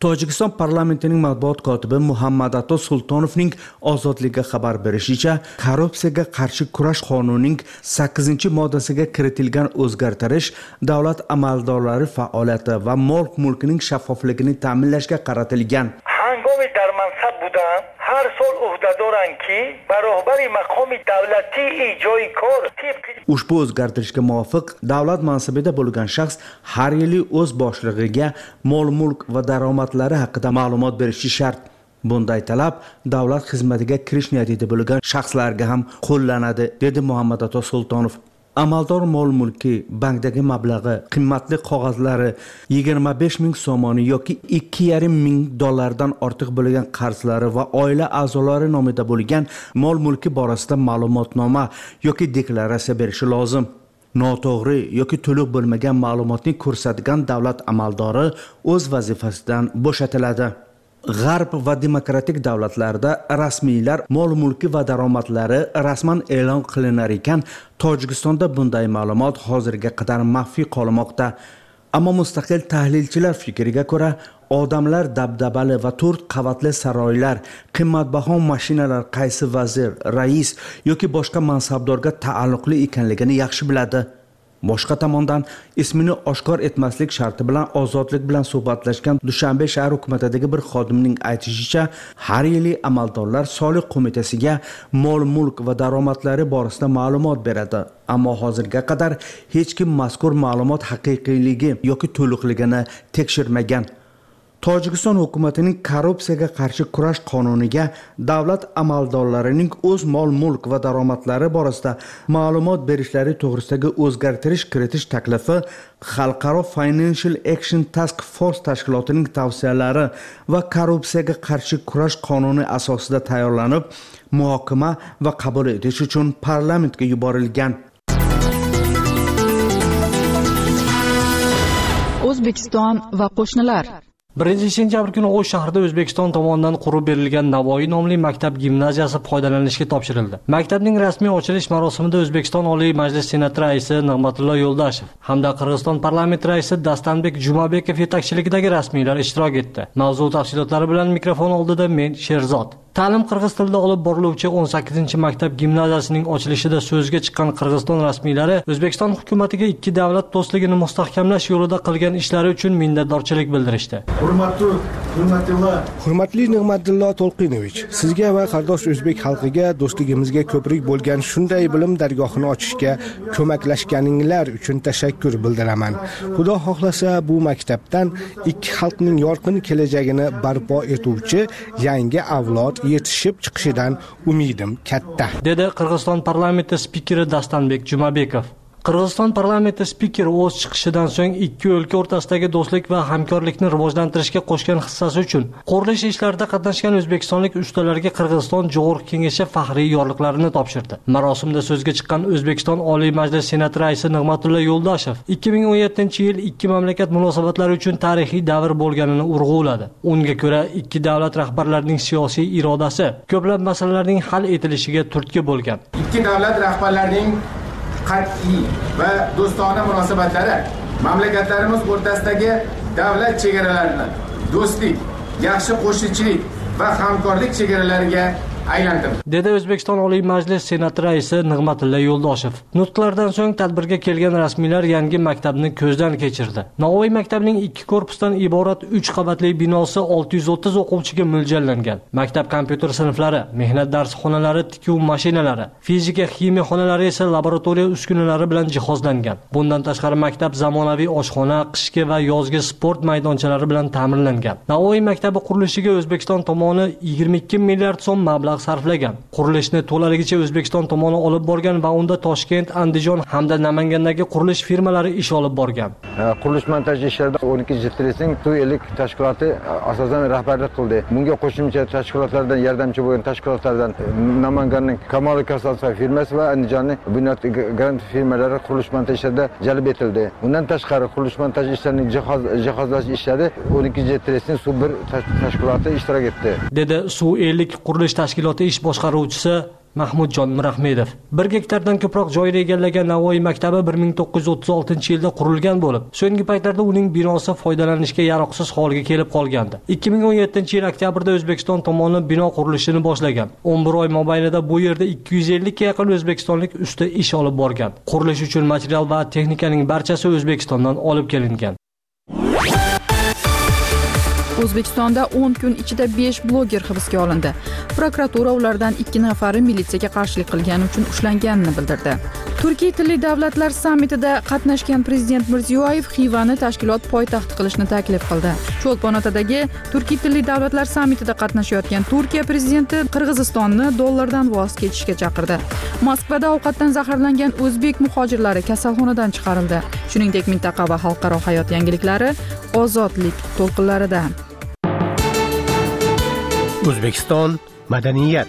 Tojikiston parlamentining matbuot kotibi Muhammad Ato Sultonovning ozodligiga xabar berishicha, korrupsiyaga qarshi kurash qonunining sakkizinchi moddasiga kiritilgan o'zgartirish davlat amaldorlari faoliyati va mol-mulkining shaffofligini ta'minlashga qaratilgan. Hangomi dar mansab budan har sol uhdadoranki barohbari maqomi davlati ijoyi kor. Ushbu o'zgartirishga muvofiq davlat mansabida bo'lgan shaxs har yili o'z boshlig'iga mol-mulk va daromadlari haqida ma'lumot berishi shart. Bunday talab davlat xizmatiga kirish niyatida bo'lgan shaxslarga ham qo'llanadi, dedi Muhammad Ato Sultonov. Amaldor mol-mulki, bankdagi mablag'i, qimmatli qog'ozlari, yigirma besh ming so'moni yoki ikki yarim ming dollardan ortiq bo'lgan qarzlari va oila a'zolari nomida bo'lgan mol-mulki borasida ma'lumotnoma yoki deklaratsiya berishi lozim. Noto'g'ri yoki to'liq bo'lmagan ma'lumotni ko'rsatgan davlat amaldori o'z vazifasidan bo'shatiladi. G'arb va demokratik davlatlarda rasmiylar mol-mulki va daromadlari rasman e'lon qilinar ekan, Tojikistonda bunday ma'lumot hozirga qadar maxfiy qolmoqda. Ammo mustaqil tahlilchilar fikriga ko'ra, odamlar dabdabali va to'rt qavatli saroylar, qimmatbaho mashinalar qaysi vazir, rais yoki boshqa mansabdorga taalluqli ekanligini yaxshi biladi. Boshqa tomondan ismini oshkor etmaslik sharti bilan ozodlik bilan suhbatlashgan Dushanbe shahar hukumatidagi bir xodimning aytishicha, har yili amaldorlar soliq qo'mitasiga mol-mulk va daromadlari borasida ma'lumot beradi. Ammo hozirga qadar hech kim mazkur ma'lumot haqiqiyligi yoki to'liqligini tekshirmagan. Tojikiston hukumatining korrupsiyaga qarshi kurash qonuniga davlat amaldorlarining o'z mol-mulk va daromadlari borasida ma'lumot berishlari to'g'risidagi o'zgartirish kiritish taklifi Xalqaro Financial Action Task Force tashkilotining tavsiyalari va korrupsiyaga qarshi kurash qonuni asosida tayyorlanib, muhokama va qabul etish uchun parlamentga yuborilgan. O'zbekiston va qo'shnilar. birinchi sentyabr kuni O'sh shahrida O'zbekiston tomonidan qurib berilgan Navoiy nomli maktab gimnaziyasi foydalanishga topshirildi. Maktabning rasmiy ochilish marosimida O'zbekiston Oliy Majlis Senati raisi Nig'matilla Yo'ldashev hamda Qirg'iziston parlamenti raisi Dastanbek Jumabekov yetakchiligidagi rasmiylar ishtirok etdi. Mavzu tafsilotlari bilan mikrofon oldida men Sherzod. Ta'lim qirg'iz tilida olib boriluvchi o'n sakkizinchi maktab gimnaziyasining ochilishida so'zga chiqqan Qirg'iziston rasmiylari O'zbekiston hukumatiga ikki davlat do'stligini mustahkamlash yo'lida qilgan ishlari uchun minnatdorchilik bildirishdi. Hurmatli Nig'matilla To'lqinovich, sizga va qardosh o'zbek xalqiga do'stligimizga ko'prik bo'lgan shunday bilim dargohini ochishga ko'maklashganinglar uchun tashakkur bildiraman. Xudo xohlasa bu maktabdan ikki xalqning yorqin kelajagini barpo etuvchi yangi avlod yetishib chiqishidan umidim katta, dedi Qirg'iziston parlamenti spikeri Dastanbek Jumabekov. Qirg'iziston parlamenti spikeri o'z chiqishidan so'ng ikki o'lka o'rtasidagi do'stlik va hamkorlikni rivojlantirishga qo'shgan hissasi uchun qurilish ishlarida qatnashgan o'zbekistonlik ustalarga Qirg'iziston Jo'g'ri kengashi faxriy yorliqlarini topshirdi. Marosimda so'zga chiqqan O'zbekiston Oliy Majlis Senati raisi Nig'matilla Yo'ldashev ikki ming o'n yettinchi yil ikki mamlakat munosabatlari uchun tarixiy davr bo'lganini urg'uladi. Unga ko'ra, ikki davlat rahbarlarining siyosiy irodasi ko'plab masalalarning hal etilishiga turtki bo'lgan. Ikki davlat rahbarlarining qat'iy va do'stona munosabatlari mamlakatlarimiz o'rtasidagi davlat chegaralarini do'stlik, yaxshi qo'shnichilik va hamkorlik chegaralariga aylantirdi, dedi O'zbekiston Oliy Majlis Senati raisi Nig'matilla Yo'ldashev. Nutqlardan so'ng tadbirga kelgan rasmiylar yangi maktabni ko'zdan kechirdi. Navoiy maktabining ikki korpusdan iborat uch qavatli binosi olti yuz o'ttiz o'quvchiga mo'ljallangan. Maktab kompyuter sinflari, mehnat darsxonalari, tikuv mashinalari, fizika, ximiya xonalari esa laboratoriya uskunalari bilan jihozlangan. Bundan tashqari maktab zamonaviy oshxona, qishki va yozgi sport maydonchalari bilan ta'minlangan. Navoiy maktabi qurilishiga O'zbekiston tomoni yigirma ikki milliard so'm mablag' sarflagan. Qurilishni to'laligicha O'zbekiston tomoni olib borgan va unda Toshkent, Andijon hamda Namangandagi qurilish firmalari ish olib borgan. Qurilish montaj ishlarida o'n ikkinchi tressing to'ylik tashkiloti asosan rahbarlik qildi. Bunga qo'shimcha tashkilotlardan yordamchi bo'lgan tashkilotlardan Namanganning Kamol Kasasov firmasi va Andijonning Bunyod Grant firmalari qurilish montaj ishlarida jalb etildi. Undan tashqari qurilish montaj ishlarining jihoz jihozlash ishlari o'n ikkinchi tressing Suv bir tashkiloti ishtirok etdi, dedi Suv ellik qurilish tashkiloti ish boshqaruvchisi Mahmudjon Mirahmedov. bir gektardan ko'proq joyni egallagan Navoiy maktabi bir ming to'qqiz yuz o'ttiz oltinchi yilda qurilgan bo'lib, so'nggi paytlarda uning binosi foydalanishga yaroqsiz holga kelib qolgandi. ikki ming o'n yettinchi yil oktyabrda O'zbekiston tomoni bino qurilishini boshlagan. o'n bir oy mobaynida bu yerda ikki yuz ellikka yaqin o'zbekistonlik usta ish olib borgan. Qurilish uchun material va texnikaning barchasi O'zbekistondan olib kelingan. O'zbekistonda o'n kun ichida besh bloger hibsga olindi. Prokuratura ulardan ikki nafari militsiyaga qarshilik qilgani uchun ushlanganini bildirdi. Turkiy tilli davlatlar sammitida qatnashgan prezident Mirziyoyev Xivani tashkilot poytaxti qilishni taklif qildi. Cho'lpon-Otadagi Turkiy tilli davlatlar sammitida qatnashayotgan Turkiya prezidenti Qirg'izistonni dollardan voz kechishga chaqirdi. Moskvada ovqatdan zaharlangan o'zbek muhojirlari kasalxonadan chiqarildi. Shuningdek, mintaqa va xalqaro hayot yangiliklari ozodlik to'lqinlarida. O'zbekiston madaniyat.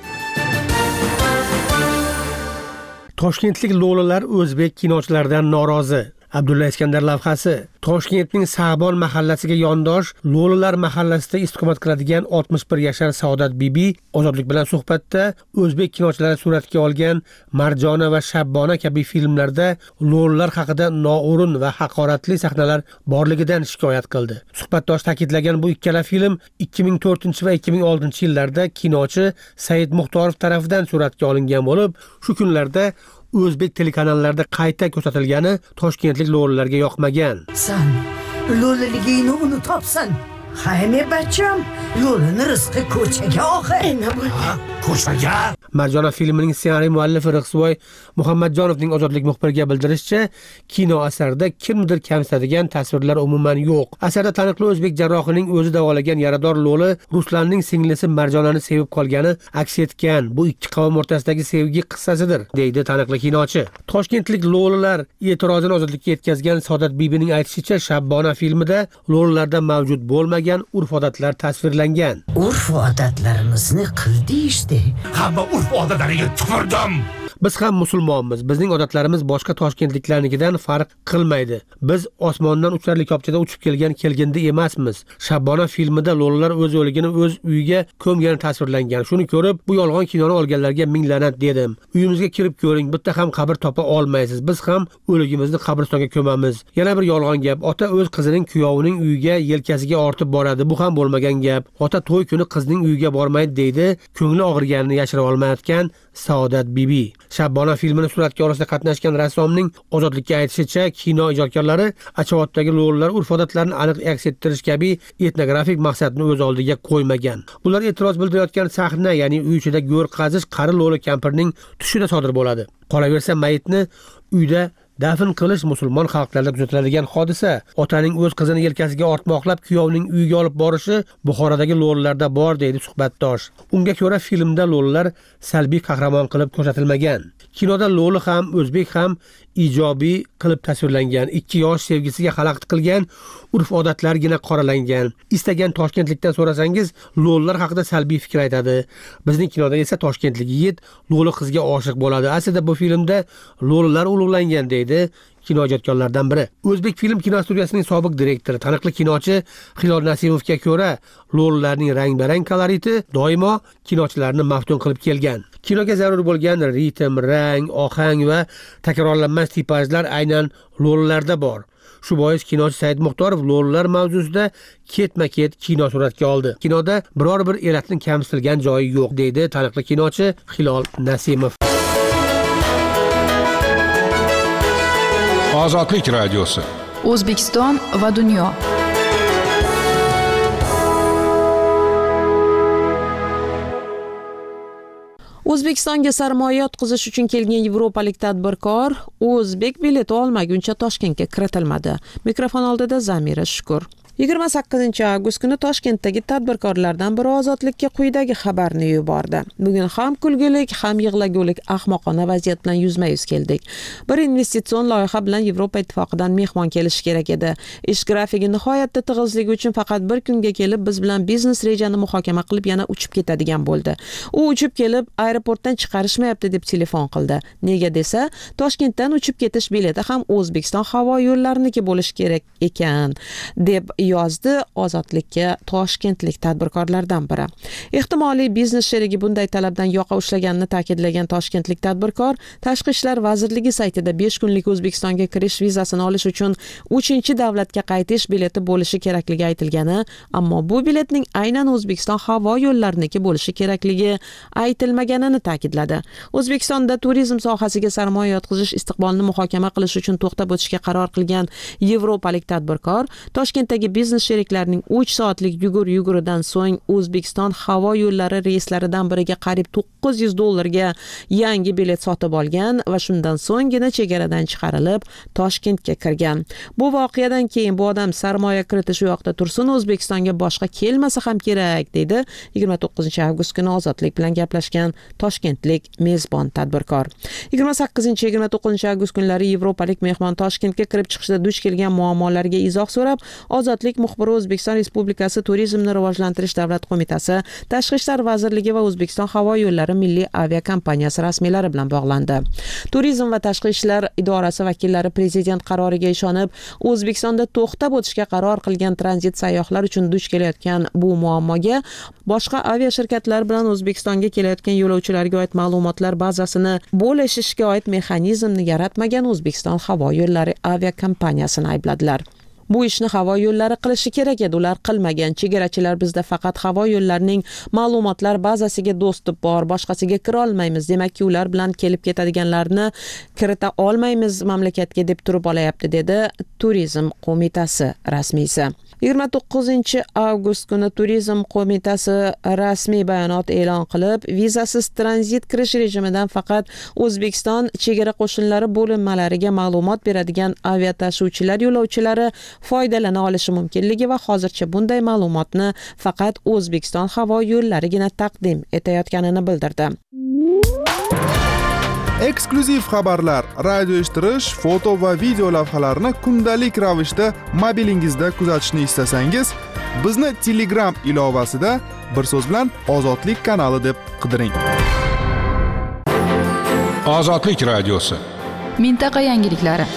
Toshkentlik lo'lilar o'zbek kinochilaridan norozi. Abdulla Iskandar lavhasi. Toshkentning Sag'bon mahallasiga yondosh Lo'lilar mahallasida istiqomat qiladigan oltmish bir yashar Saodat bibi Ozodlik bilan suhbatda o'zbek kinochilari suratga olgan Marjona va Shabbona kabi filmlarda lo'lilar haqida noo'rin va haqoratli sahnalar borligidan shikoyat qildi. Suhbatdosh ta'kidlagan bu ikkala film ikki ming to'rtinchi va ikki ming oltinchi yillarda kinochi Said Muxtorov tomonidan suratga olingan bo'lib, shu kunlarda o'zbek telekanallarida qayta ko'rsatilgani toshkentlik lo'lilarga yoqmagan. Sen lo'liligingni unutibsan. Hayme bacham, yo'lini rizqi ko'chaga oxir. Ko'chaga? Marjona filmining ssenariy muallifi Rixsiboy Muhammadjonovning Ozodlik muxbiriga bildirishicha, kino asarida kimdir kamsitadigan tasvirlar umuman yo'q. Asarda taniqli o'zbek jarrohining o'zi davolagan yarador lo'li Ruslanning singlisi Marjonani sevib qolgani aks etgan. Bu ikki qavm o'rtasidagi sevgi qissasidir, deydi taniqli kinochi. Toshkentlik lo'lilar e'tirozini Ozodlikka yetkazgan Saodat bibining aytishicha, Shabbona filmida lo'lilarda mavjud bo'lmagan urf-odatlar tasvirlangan. Urf-odatlarimizni qildi ishdi. Hamma urf-odatlariga tupurdim. Biz ham musulmonmiz. Bizning odatlarimiz boshqa toshkentliklarnikidan farq qilmaydi. Biz osmondan uchar helikopterda uchib kelgan kelgindi emasmiz. Shabbona filmida lo'lilar o'z o'ligini o'z uyiga ko'mgani tasvirlangan. Shuni ko'rib, bu yolg'on kinoni olganlarga ming la'nat dedim. Uyimizga kirib ko'ring, bitta ham qabr topa olmaysiz. Biz ham o'ligimizni qabristonga ko'mamiz. Yana bir yolg'on gap. Ota o'z qizining kuyovining uyiga yelkasiga ortib boradi. Bu ham bo'lmagan gap. Ota to'y kuni qizning uyiga bormaydi deydi. Ko'ngli og'riganini yashira olmayotgan Saodat bibi. Shabbona filmini suratga olishda qatnashgan rassomning Ozodlikka aytishicha, kino ijodkorlari Achovatdagi lo'lilar urf-odatlarini aniq aks ettirish kabi etnografik maqsadni o'z oldiga qo'ymagan. Bular e'tiroz bildirayotgan sahna, ya'ni uy ichida go'r qazish qari lo'li kampirning tushida sodir bo'ladi. Qolaversa, mayitni uyda dafn qilish musulmon xalqlarda kuzatiladigan hodisa. Otaning o'z qizini yelkasiga ortmoqlab kuyovning uyiga olib borishi Buxorodagi lo'lilarda bor, deydi suhbatdosh. Unga ko'ra filmda lo'lilar salbiy qahramon qilib ko'rsatilmagan. Kinoda lo'li ham, o'zbek ham ijobiy qilib tasvirlangan. Ikki yosh sevgisiga xalaqit qilgan urf-odatlargina qoralangan. Istagan toshkentlikdan so'rasangiz, lo'lilar haqida salbiy fikr aytadi. Bizning kinoda esa toshkentlik yigit lo'li qizga oshiq bo'ladi. Aslida bu filmda lo'lilar ulug'langan, deydi kino ijodkorlaridan biri. O'zbek film kino studiyasining sobiq direktori, taniqli kinochi Hilol Nasimovga ko'ra, lo'lilarning rang-barang koloriti doimo kinochilarni maftun qilib kelgan. Kinoga zarur bo'lgan ritm, rang, ohang va takrorlanmas tipajlar aynan lo'lilarda bor. Shu bois kinochi Said Muxtorov lo'lilar mavzusida ketma-ket kino suratga oldi. Kinoda biror bir elatning kamsitilgan joyi yo'q, deydi taniqli kinochi Hilol Nasimov. Ozodlik radiosi. O'zbekiston va dunyo. O'zbekistonga sarmoya yotqizish uchun kelgan yevropalik tadbirkor o'zbek bileti olmaguncha Toshkentga kiritilmadi. Mikrofon oldida Zamira Shukur. yigirma sakkizinchi avgust kuni Toshkentdagi tadbirkorlardan biri Ozodlikka quyidagi xabarni yubordi. Bugun ham kulgulik, ham yig'lagulik ahmoqona vaziyat bilan yuzma-yuz keldik. Bir investitsion loyiha bilan Yevropa ittifoqidan mehmon kelishi kerak edi. Ish grafigi nihoyatda tig'izligi uchun faqat bir kunga kelib biz bilan biznes rejani muhokama qilib yana uchib ketadigan bo'ldi. U uchib kelib aeroportdan chiqarishmayapti deb telefon qildi. Nega desa, Toshkentdan uchib ketish bileti ham O'zbekiston havo yo'llariniki bo'lishi kerak ekan deb yozdi Ozodlikka toshkentlik tadbirkorlardan biri. Ehtimoliy biznes sherigi bunday talabdan yoqa ushlaganini ta'kidlagan toshkentlik tadbirkor Tashqi ishlar vazirligi saytida besh kunlik O'zbekistonga kirish vizasini olish uchun uchinchi davlatga qaytish bileti bo'lishi kerakligi aytilgani, ammo bu biletning aynan O'zbekiston havo yo'llariniki bo'lishi kerakligi aytilmaganini ta'kidladi. O'zbekistonda turizm sohasiga sarmoya yotqizish istiqbolini muhokama qilish uchun to'xtab o'tishga qaror qilgan yevropalik tadbirkor Toshkentdagi biznes sheriklarining uch soatlik yugur-yuguridan so'ng O'zbekiston havo yo'llari reyslaridan biriga qariyb to'qqiz yuz dollarga yangi bilet sotib olgan va shundan so'nggina chegaradan chiqarilib Toshkentga kirgan. Bu voqeadan keyin bu odam sarmoya kiritish u yoqda tursin, O'zbekistonga boshqa kelmasa ham kerak, dedi yigirma to'qqizinchi avgust kuni Ozodlik bilan gaplashgan toshkentlik mezbon tadbirkor. yigirma sakkizinchi yigirma to'qqizinchi avgust kunlari yevropalik mehmon Toshkentga kirib chiqishda duch kelgan muammolarga izoh so'rab, Ozodlik muxbiri O'zbekiston Respublikasi Turizmni rivojlantirish davlat qo'mitasi, Tashqi ishlar vazirligi va O'zbekiston havo yo'llari milliy aviakompaniyasi rasmiylari bilan bog'landi. Turizm va tashqi ishlar idorasi vakillari prezident qaroriga ishonib, O'zbekistonda to'xtab o'tishga qaror qilgan tranzit sayyohlar uchun duch kelayotgan bu muammoga boshqa avia shirkatlar bilan O'zbekistonga kelayotgan yo'lovchilarga oid ma'lumotlar bazasini bo'lishishga oid mexanizmni yaratmagan O'zbekiston havo yo'llari aviakompaniyasini aybladilar. Bu ishni havo yo'llari qilishi kerak edi, ular qilmagan. Chegarachilar bizda faqat havo yo'llarining ma'lumotlar bazasiga dostib bor, boshqasiga kira olmaymiz. Demakki, ular bilan kelib ketadiganlarni kirita olmaymiz mamlakatga deb turib olayapti, dedi Turizm qo'mitasi rasmiysi. yigirma to'qqizinchi avgust kuni Turizm qo'mitasi rasmiy bayonot e'lon qilib, vizasiz tranzit kirish rejimidan faqat O'zbekiston chegara qo'shinlari bo'linmalariga ma'lumot beradigan aviatashuvchilar yo'lovchilari foydalana olishi mumkinligi va hozircha bunday ma'lumotni faqat O'zbekiston havo yo'llarigina taqdim etayotganini bildirdi. Eksklyuziv xabarlar, radio eshittirish, foto va video lavhalarni kundalik ravishda mobilingizda kuzatishni istasangiz, bizni Telegram ilovasida bir so'z bilan Ozodlik kanali deb qidiring. Ozodlik radiosi. Mintaqa yangiliklari.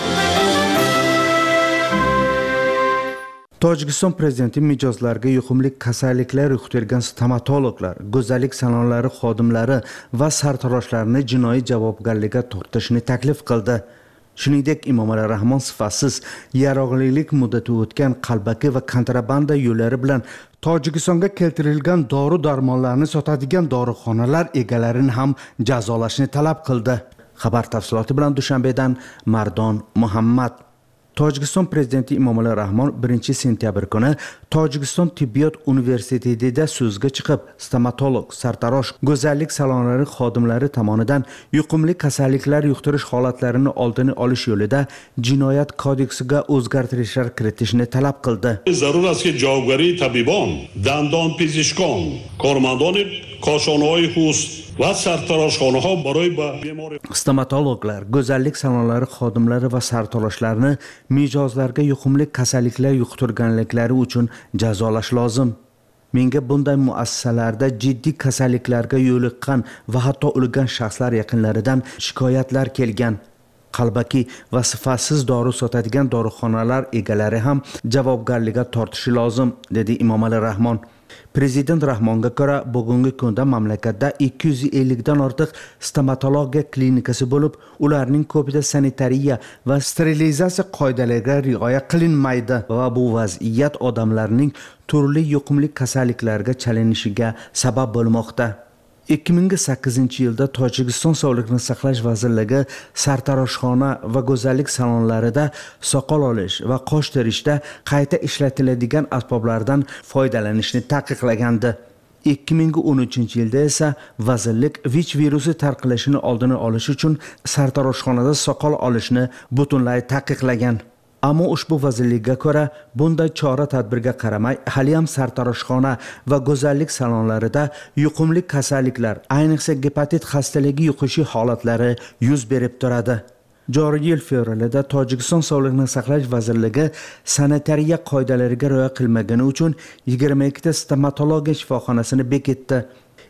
Tojikiston prezidenti mijozlarga yuqumli kasalliklar yuqtirgan stomatologlar, go'zallik salonlari xodimlari va sartaroshlarni jinoiy javobgarlikka tortishni taklif qildi. Shuningdek, Emomali Rahmon sifatsiz yaroqlilik muddati o'tgan qalbaki va kontrabanda yo'llari bilan Tojikistonga keltirilgan dori-darmonlarni sotadigan dorixonalar egalarini ham jazolashni talab qildi. Xabar tafsiloti bilan Dushanbedan Mardon Muhammad. Tojikiston prezidenti Emomali Rahmon birinchi sentyabr kuni Tojikiston tibbiyot universitetida so'zga chiqib, stomatolog, sartarosh, go'zallik salonlari xodimlari tomonidan yuqumli kasalliklar yuqtirish holatlarini oldini olish yo'lida jinoyat kodeksiga o'zgartirishlar kiritishni talab qildi. Zarur ast ke javobgari tabibon, dandon pezishkon, kormandoni koshonoyi hus va sartaroshxonaha baroy ba bemori. Stomatologlar, go'zallik salonlari xodimlari va sartaroshlarni mijozlarga yuqumli kasalliklar yuqtirganliklari uchun jazolash lozim. Menga bunday muassasalarda jiddiy kasalliklarga yo'liqqan va hatto o'lgan shaxslar yaqinlaridan shikoyatlar kelgan. Qalbaki va sifatsiz dori sotadigan dorixonalar egalari ham javobgarlikka tortishi lozim, dedi Emomali Rahmon. Prezident Rahmonga ko'ra, bugungi kunda mamlakatda ikki yuz ellik dan ortiq stomatologiya klinikasi bo'lib, ularning ko'pida sanitariya va sterilizatsiya qoidalariga rioya qilinmaydi va bu vaziyat odamlarning turli yuqumli kasalliklarga chalinishiga sabab bo'lmoqda. ikki ming sakkizinchi yilda Tojikiston Sog'liqni saqlash vazirligi sartaroshxona va go'zallik salonlarida soqol olish va qosh terishda qayta ishlatiladigan asboblardan foydalanishni taqiqlagandi. ikki ming o'n uchinchi yilda esa vazirlik V I C virusi tarqalishini oldini olish uchun sartaroshxonada soqol olishni butunlay taqiqlagan. Ammo ushbu vazirlikka ko'ra, bunday chora tadbirga qaramay, hali ham sartaroshxona va go'zallik salonlarida yuqumli kasalliklar, ayniqsa gepatit xastaligi yuqishi holatlari yuz berib turadi. Joriy yil fevralida Tojikiston Sog'liqni saqlash vazirligi sanitariya qoidalariga rioya qilmagani uchun yigirma ikkita stomatologiya shifoxonasini bekitdi.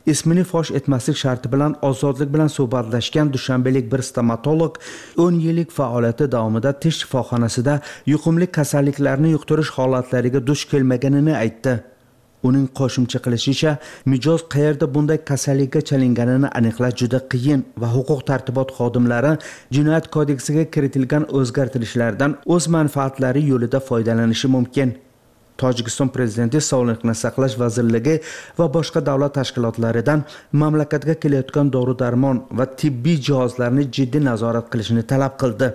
ismini fosh etmaslik sharti bilan ozodlik bilan suhbatlashgan dushanbalik bir stomatolog o'n yillik faoliyati davomida tish shifoxonasida yuqumli kasalliklarni yuqtirish holatlariga duch kelmaganini aytdi. Uning qo'shimcha qilishicha, mijoz qayerda bunday kasallikka chalinganini aniqlash juda qiyin va huquq tartibot xodimlari jinoyat kodeksiga kiritilgan o'zgartirishlardan o'z manfaatlari yo'lida foydalanishi mumkin. Tojikiston prezidenti Sog'liqni saqlash vazirligi va boshqa davlat tashkilotlaridan mamlakatga kelayotgan dori-darmon va tibbiy jihozlarni jiddiy nazorat qilishni talab qildi.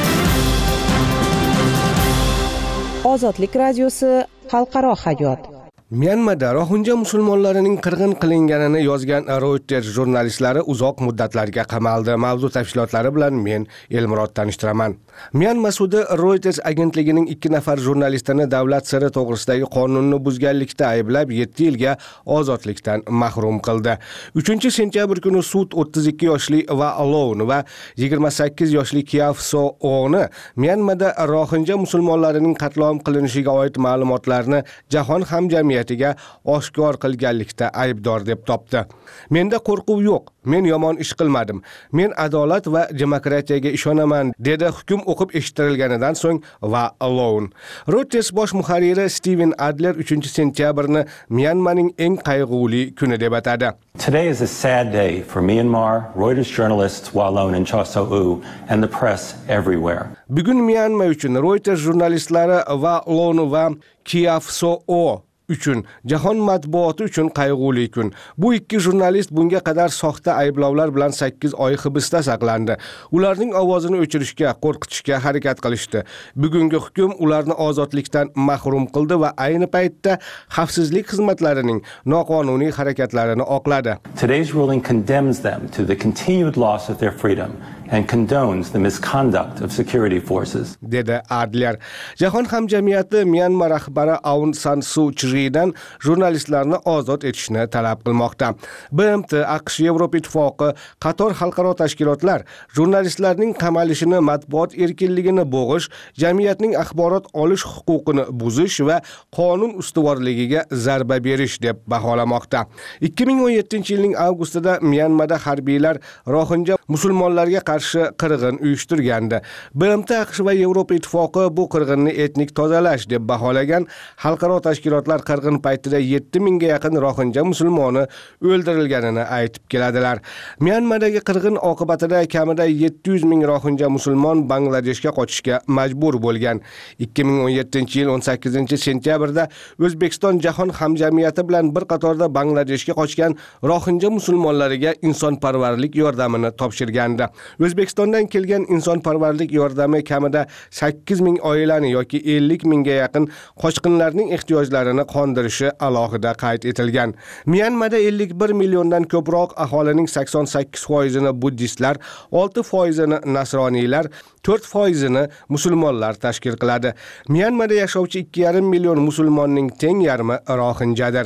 Ozodlik radiosi xalqaro hayot. Myanmada Rohingya musulmonlarining qirg'in qilinganini yozgan Reuters jurnalistlari uzoq muddatlarga qamaldi. Mavzu tafsilotlari bilan men Elmurod tanishtiraman. Myanma sudi Reuters agentligining ikki nafar jurnalistini davlat siri to'g'risidagi qonunni buzganlikda ayblab yetti yilga ozodlikdan mahrum qildi. uchinchi sentyabr kuni sud o'ttiz ikki yoshli Va Alon va yigirma sakkiz yoshli Kiaf So-oni Myanmada Rohingya musulmonlarining qatlom qilinishiga oid ma'lumotlarni jahon hamjamiyati oshkor qilganlikda aybdor deb topdi. Menda qo'rquv yo'q. Men yomon ish qilmadim. Men adolat va demokratiyaga ishonaman, dedi hukm o'qib eshittirilganidan so'ng Va Alon. Reuters bosh muharriri Steven Adler uchinchi sentyabrni Myanmaning eng qayg'uli kuni deb atadi. Today is a sad day for Myanmar, Reuters journalists Va Alon and Cha So-u and the press everywhere. Bugun Myanma uchun Reuters jurnalistlari Va Alon va Kiaf So-u uchun jahon matbuoti uchun qayg'uli kun. Bu ikki jurnalist bunga qadar soxta ayblovlar bilan sakkiz oy hibsda saqlandi. Ularning ovozini o'chirishga, qo'rqitishga harakat qilishdi. Bugungi hukm ularni ozodlikdan mahrum qildi va ayni paytda xavfsizlik xizmatlarining noqonuniy harakatlarini oqladi. Today's ruling condemns them to the continued loss of their freedom and condones the misconduct of security forces. Dedi Adler. Jahon hamjamiyati Myanma rahbari Aung San Suu Kyidan jurnalistlarni ozod etishni talab qilmoqda. B M T, AQSh, Yevropa Ittifoqi, qator xalqaro tashkilotlar jurnalistlarning qamalishini, matbuot erkinligini bo'g'ish, jamiyatning axborot olish huquqini buzish va qonun ustuvorligiga zarba berish deb baholamoqda. ikki ming o'n yettinchi yilning avgustida Myanmada harbiylar Rohingya musulmonlarga qarshi qirg'in uyushtirgandi. B M T, AQSh va Yevropa Ittifoqi bu qirg'inni etnik tozalash deb baholagan. Xalqaro tashkilotlar qirg'in paytida yetti mingga yaqin Rohingya musulmoni o'ldirilganini aytib keladilar. Myanmadagi qirg'in oqibatida kamida yetti yuz ming Rohingya musulmon Bangladeshga qochishga majbur bo'lgan. ikki ming o'n yettinchi yil o'n sakkizinchi sentyabrda O'zbekiston jahon hamjamiyati bilan bir qatorda Bangladeshga qochgan Rohingya musulmonlariga insonparvarlik yordamini topshirgandi. O'zbekistondan kelgan insonparvarlik yordami kamida sakkiz ming oilani yoki ellik mingga yaqin qochqinlarning ehtiyojlarini qondirishi alohida qayd etilgan. Myanmada ellik bir milliondan ko'proq aholining sakson sakkiz foizini buddistlar, olti foizini nasroniylar, to'rt foizini musulmonlar tashkil qiladi. Myanmada yashovchi ikki yarim million musulmonning teng yarmi Rohingyadir.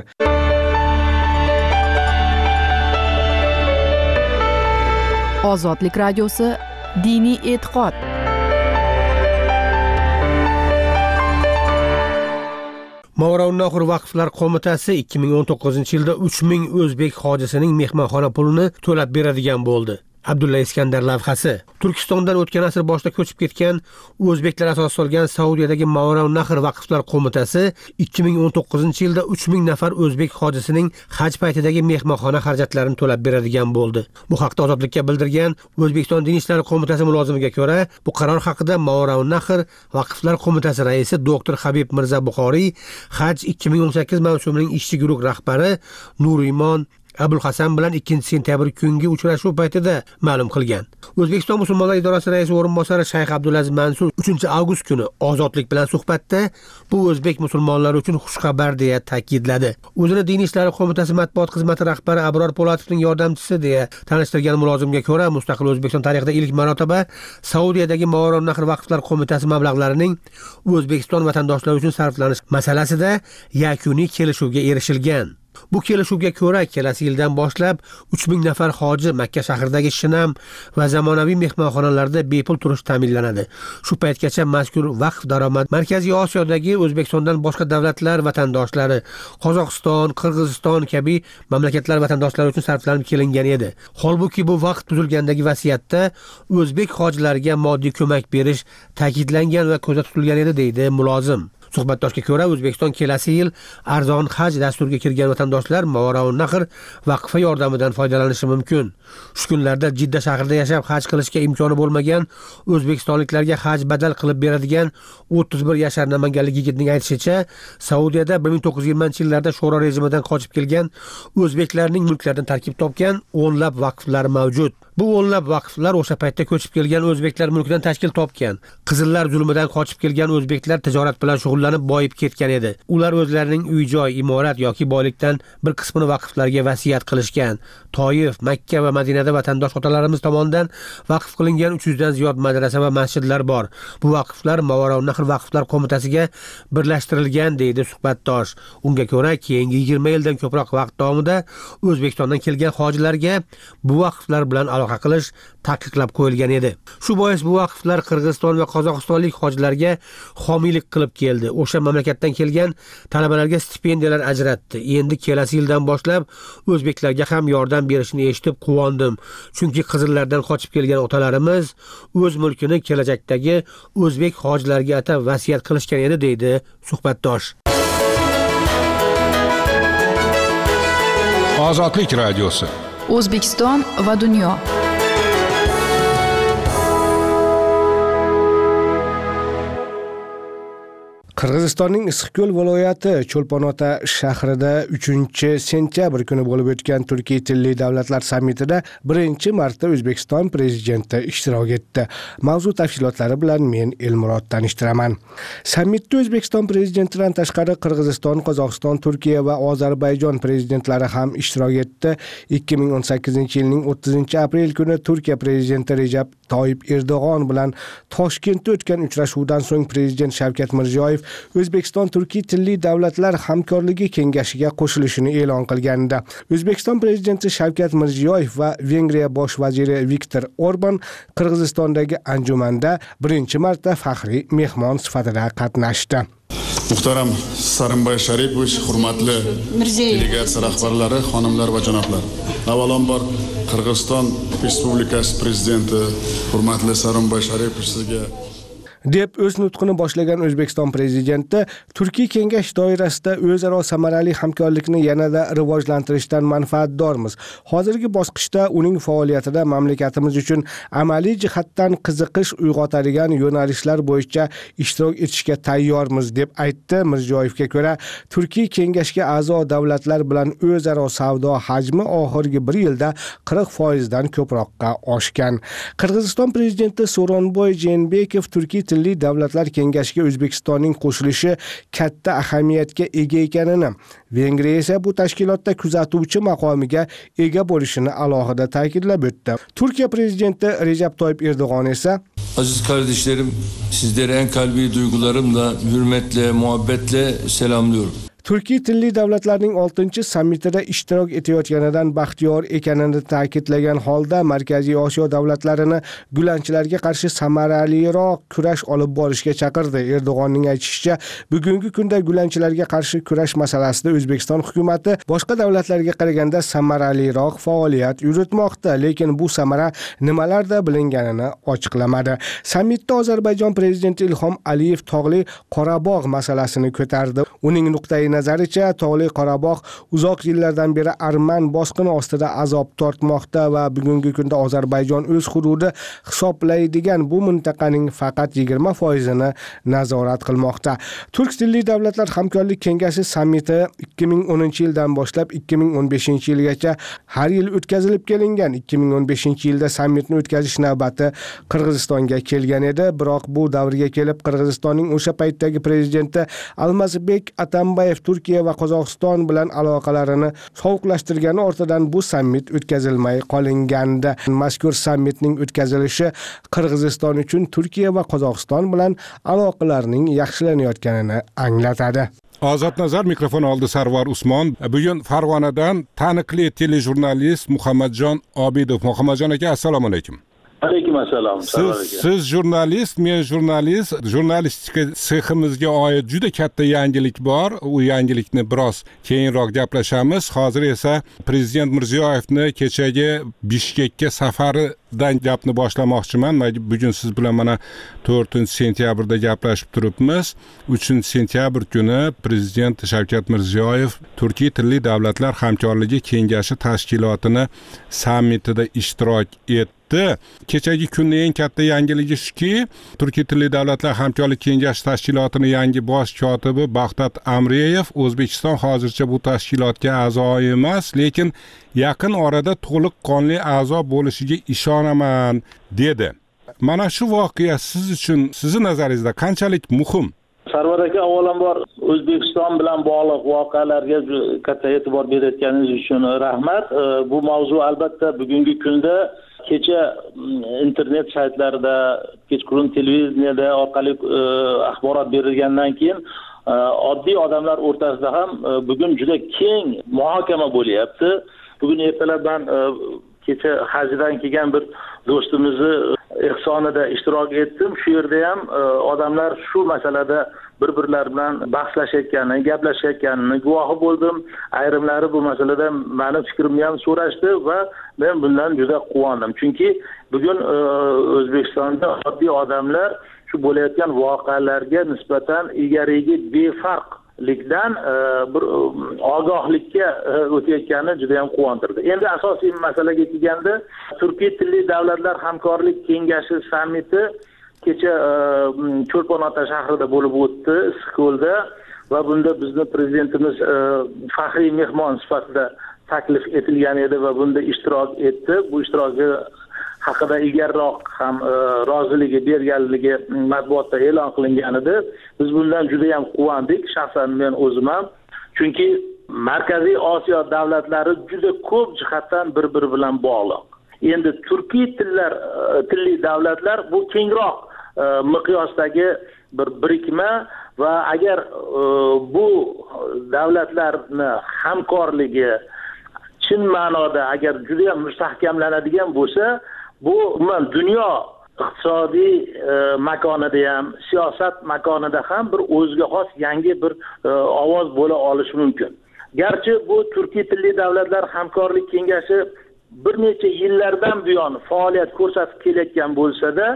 Ozodlik radiosi diniy e'tiqod. Mavrounnaxr Vaqflar qo'mitasi ikki ming o'n to'qqizinchi yilda uch ming o'zbek hojisining mehmonxona pulini to'lab beradigan bo'ldi. Abdulla Iskandar lavhasi. Turkistondan o'tgan asr boshida ko'chib ketgan o'zbeklar asos solgan Saudiyadagi Mavrounnaxr Vaqflar qo'mitasi ikki ming o'n to'qqizinchi yilda uch ming nafar o'zbek hojisining haj paytidagi mehmonxona xarajatlarini to'lab beradigan bo'ldi. Bu haqda Ozodlikka bildirgan O'zbekiston Din ishlari qo'mitasi mulozimiga ko'ra, bu qaror haqida Mavrounnaxr Vaqflar qo'mitasi raisi doktor Habib Mirza Buxoriy haj ikki ming o'n sakkiz mavsumining ishchi guruh rahbari Nurimon Abul Hasan bilan ikkinchi sentyabr kungi uchrashuv paytida ma'lum qilgan. O'zbekiston musulmonlar idorasi raisi o'rinbosari Shayx Abdulaziz Mansur uchinchi avgust kuni Ozodlik bilan suhbatda bu o'zbek musulmonlari uchun xushxabar deya ta'kidladi. O'zini Din ishlari qo'mitasi matbuot xizmati rahbari Abror Polatovning yordamchisi deya tanishtirgan mulozimga ko'ra, mustaqil O'zbekiston tarixida ilk marotaba Saudiyadagi Mavrounnaxr Vaqflar qo'mitasi mablag'larining O'zbekiston vatandoshlari uchun sarflanish masalasida yakuniy kelishuvga erishilgan. Bu kelishuvga ko'ra kelasi yildan boshlab uch ming nafar hoji Makka shahridagi Shinam va zamonaviy mehmonxonalarda bepul turish ta'minlanadi. Shu paytgacha mazkur vaqf daromad Markaziy Osiyodagi O'zbekistondan boshqa davlatlar vatandoshlari, Qozog'iston, Qirg'iziston kabi mamlakatlar vatandoshlari uchun sarflanib kelingan edi. Holbuki bu vaqt tuzilgandagi vasiyatda o'zbek hojilarga moddiy ko'mak berish ta'kidlangan va ko'zda tutilgan edi, deydi mulozim. Suhbatdoshga ko'ra, O'zbekiston kelasi yil arzon haj dasturiga kirgan vatandoshlar Mavaraun Nahr vaqfi yordamidan foydalanishi mumkin. Shu kunlarda Jidda shahrida yashab haj qilishga imkoni bo'lmagan o'zbekistonliklarga haj badal qilib beradigan o'ttiz bir yashar namanganlik yigitning aytishicha, Saudiyada bir ming to'qqiz yuz yigirmanchi yillarda sho'ro rejimidan qochib kelgan o'zbeklarning mulklaridan tarkib topgan o'nlab vaqflar mavjud. Bu o'nlab vaqflar o'sha paytda ko'chib kelgan o'zbeklar mulkidan tashkil topgan. Qizillar zulmidan qochib kelgan o'zbeklar tijorat bilan shug'ullanib boyib ketgan edi. Ular o'zlarining uy-joy, imorat yoki boylikdan bir qismini vaqflarga vasiyat qilishgan. Toyif, Makka va Madinada vatandosh otalarimiz tomonidan vaqf qilingan uch yuz dan ziyod madrasa va masjidlar bor. Bu vaqflar Mavaraun Nahr vaqflar qo'mitasiga birlashtirilgan, deydi suhbatdosh. Unga ko'ra, keyingi yigirma yildan ko'proq vaqt davomida O'zbekistondan kelgan hojilarga bu vaqflar bilan aloqa qilish taqiqlab qo'yilgan edi. Shu bois bu vaqflar Qirg'iziston va Qozog'istonlik hojilarga homiylik qilib keldi. O'sha mamlakatdan kelgan talabalarga stipendiyalar ajratdi. Endi kelasi yildan boshlab o'zbeklarga ham yordam berishini eshitib quvondim. Chunki qizillardan qochib kelgan otalarimiz o'z mulkini kelajakdagi o'zbek hojilarga atab vasiyat qilishgan edi, deydi suhbatdosh. Ozodlik radiosi. O'zbekiston va dunyo. Qirg'izistonning Issiqko'l viloyati Cho'lpon-ota shahrida uchinchi sentyabr kuni bo'lib o'tgan Turkiy tilli davlatlar sammitida birinchi marta O'zbekiston prezidenti ishtirok etdi. Mavzu tafsilotlari bilan men Elmurod tanishtiraman. Sammitda O'zbekiston prezidentidan tashqari Qirg'iziston, Qozog'iston, Turkiya va Ozarbayjon prezidentlari ham ishtirok etdi. ikki ming o'n sakkizinchi yilning o'ttizinchi aprel kuni Turkiya prezidenti Recep Tayyip Erdo'g'on bilan Toshkentda o'tgan uchrashuvdan so'ng prezident Shavkat Mirziyoyev O'zbekiston Turkiy tilli davlatlar hamkorligi kengashiga qo'shilishini e'lon qilgandi. O'zbekiston prezidenti Shavkat Mirziyoyev va Vengriya bosh vaziri Viktor Orban Qirg'izistondagi anjumanda birinchi marta faxriy mehmon sifatida qatnashdi. Muhtaram Sarimboy Sharipovich, hurmatli delegatsiya rahbarlari, xonimlar va janoblar. Avvalambor Qirg'iziston Respublikasi prezidenti hurmatli Sarimboy Sharipovich sizga deb o'z nutqini boshlagan O'zbekiston prezidenti Turkiy kengash doirasida o'zaro samarali hamkorlikni yanada rivojlantirishdan manfaatdormiz. Hozirgi bosqichda uning faoliyatida mamlakatimiz uchun amaliy jihatdan qiziqish uyg'otadigan yo'nalishlar bo'yicha ishtirok etishga tayyormiz deb aytdi. Mirziyoyevga ko'ra, Turkiy kengashga a'zo davlatlar bilan o'zaro savdo hajmi oxirgi bir yilda qirq foiz dan ko'proqqa oshgan. Qirg'iziston prezidenti So'ronboy Jeenbekov Turkiy tilli davlatlar kengashiga O'zbekistonning qo'shilishi katta ahamiyatga ega ekanini, Vengriya esa bu tashkilotda kuzatuvchi maqomiga ega bo'lishini alohida ta'kidlab o'tdi. Turkiya prezidenti Recep Tayyip Erdo'g'on esa Aziz kardeşlerim, sizleri en kalbi duygularımla, hürmetle, muhabbetle selamlıyorum. Turkiy tilli davlatlarning oltinchi sammitida ishtirok etayotganidan baxtiyor ekanini ta'kidlagan holda Markaziy Osiyo davlatlarini gulanchilarga qarshi samaraliroq kurash olib borishga chaqirdi. Erdo'g'onning aytishicha, bugungi kunda gulanchilarga qarshi kurash masalasida O'zbekiston hukumatı boshqa davlatlarga qaraganda samaraliroq faoliyat yuritmoqda, lekin bu samara nimalarda bilinganini ochiqlamadi. Sammitda Ozarbayjon prezidenti Ilhom Aliyev Tog'li Qorabog' masalasini ko'tardi. Uning nuqtai nazaricha, Tog'li Qorabog' uzoq yillardan beri arman bosqini ostida azob tortmoqda va bugungi kunda Ozarbayjon o'z hududi hisoblaydigan bu mintaqaning faqat yigirma foizini nazorat qilmoqda. Turk tilli davlatlar hamkorlik kengashi sammiti ikki ming o'ninchi yildan boshlab ikki ming o'n beshinchi yilgacha har yil o'tkazilib kelingan. ikki ming o'n beshinchi yilda sammitni o'tkazish navbati Qirg'izistonga kelgan edi, biroq bu davrga kelib Qirg'izistonning o'sha paytdagi prezidenti Almazbek Atambayev Turkiya va Qozog'iston bilan aloqalarini sovuqlashtirgani ortidan bu sammit o'tkazilmay qolingandi. Mazkur sammitning o'tkazilishi Qirg'iziston uchun Turkiya va Qozog'iston bilan aloqalarning yaxshilanayotganini anglatadi. Ozod nazar mikrofon oldi Sarvar Usmon. Bugun Farg'onadan taniqli telejurnalist Muhammadjon Obidov. Muhammadjon aka, assalomu alaykum. Alaykum assalom. Siz siz jurnalist, men jurnalist. Jurnalistika seximizga oid juda katta yangilik bor. U yangilikni biroz keyinroq gaplashamiz. Hozir esa Prezident Mirziyoyevni kechagi Bishkekka safaridan gapni boshlamoqchiman. Bugun siz bilan mana to'rtinchi sentyabrda gaplashib turibmiz. uchinchi sentyabr kuni Prezident Shavkat Mirziyoyev Turkiy tilli davlatlar hamkorligi kengashi tashkilotini sammitida ishtirok etdi. Kechagi kunning eng katta yangiligi shuki, Turkiy tilli davlatlar hamkorlik kengashi tashkilotining yangi bosh kotibi Baxtat Amreyev O'zbekiston hozircha bu tashkilotga a'zo emas, lekin yaqin orada to'liq qonli a'zo bo'lishiga ishonaman dedi. Mana shu voqea siz uchun, sizning nazaringizda qanchalik muhim? Sarvar aka, avvalambor O'zbekiston bilan bog'liq voqealarga katta e'tibor berayotganingiz uchun rahmat. Bu mavzu albatta bugungi kunda kecha internet saytlarida, kechqurun televideniyada orqali axborot berilgandan keyin oddiy odamlar o'rtasida ham bugun juda keng muhokama bo'lyapti. Bugun ertalab men kecha hajdan kelgan bir do'stimizni ehsonida ishtirok etdim. Shu yerda ham odamlar shu masalada bir-birlari bilan bahslashayotganini, gaplashayotganini guvohi bo'ldim. Ayrimlari bu masalada meni fikrimni ham so'rashdi va men bundan juda quvondim. Chunki bugun O'zbekistonda oddiy odamlar shu bo'layotgan voqealarga nisbatan ilgarigi befarq likdan bir ogohlikka o'tayotgani juda ham quvontirdi. Endi asosiy masalaga kelganda, Turkiy tilli davlatlar hamkorlik kengashi sammiti kecha Cho'lpon-ota shahrida bo'lib o'tdi, Issiqko'lda, va bunda bizni prezidentimiz faxriy mehmon sifatida taklif etilgan edi va bunda ishtirok etdi. Bu ishtiroki haqida ilgariroq ham roziligi berganligi matbuotda e'lon qilingan edi. Biz bundan juda ham quvondik, shaxsan men o'zim ham. Chunki Markaziy Osiyo davlatlari juda ko'p jihatdan bir-biri bilan bog'liq. Endi turkiy tillar tilli davlatlar bu kengroq miqyosdagi bir birikma va agar bu davlatlarni hamkorligi chin ma'noda agar juda ham mustahkamlanadigan bo'lsa, bu umuman dunyo iqtisodiy makonida ham, siyosat makonida ham bir o'ziga xos yangi bir ovoz bo'la olishi mumkin. Garchi bu Turkiy tilli davlatlar hamkorlik kengashi bir necha yillardan buyon faoliyat ko'rsatib kelayotgan bo'lsa-da,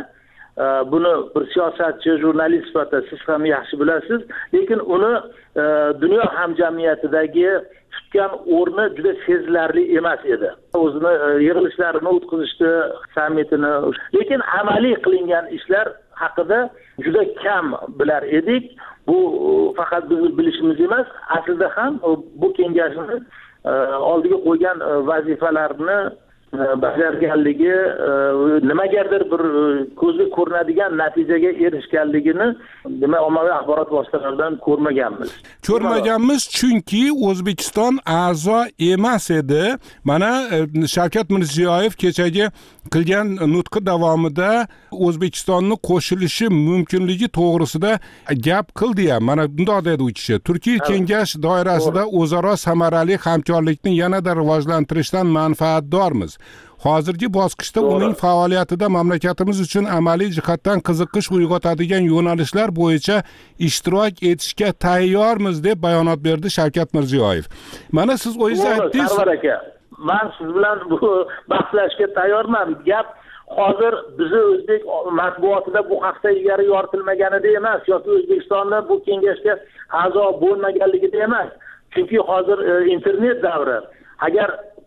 buni bir siyosatchi, jurnalist sifatida siz ham yaxshi bilasiz, lekin uni dunyo hamjamiyatidagi tutgan o'rni juda sezilarli emas edi. O'zini yig'ilishlarini o'tkazishdi, sammitini, lekin amaliy qilingan ishlar haqida juda kam bilar edik. Bu faqat biz bilishimiz emas, aslida ham bu kengashni oldiga qo'ygan vazifalarni bajarganligi, nimagadir bir ko'zga ko'rinadigan natijaga erishganligini demak ommaviy axborot vositalaridan ko'rmaganmiz. Ko'rmaganmiz chunki O'zbekiston a'zo emas edi. Mana Shavkat Mirziyoyev kechagi qilgan nutqi davomida O'zbekistonni qo'shilishi mumkinligi to'g'risida gap qildi ham. Mana bunday dedi u kishi. Turkiy kengash doirasida o'zaro samarali hamkorlikni yanada rivojlantirishdan manfaatdormiz. Hozirgi bosqichda uning faoliyatida mamlakatimiz uchun amaliy jihatdan qiziqish uyg'otadigan yo'nalishlar bo'yicha ishtirok etishga tayyormiz deb bayonot berdi Shavkat Mirziyoyev. Mana siz o'zingiz aytdingiz. Sarvar aka, men siz bilan bu bahslashga tayyorman. Gap hozir bizni o'zbek matbuotida bu haqda ilgari yoritilmaganida emas, yoki O'zbekistonda bu kengashga a'zo bo'lmaganligida emas. Chunki hozir internet davri. Agar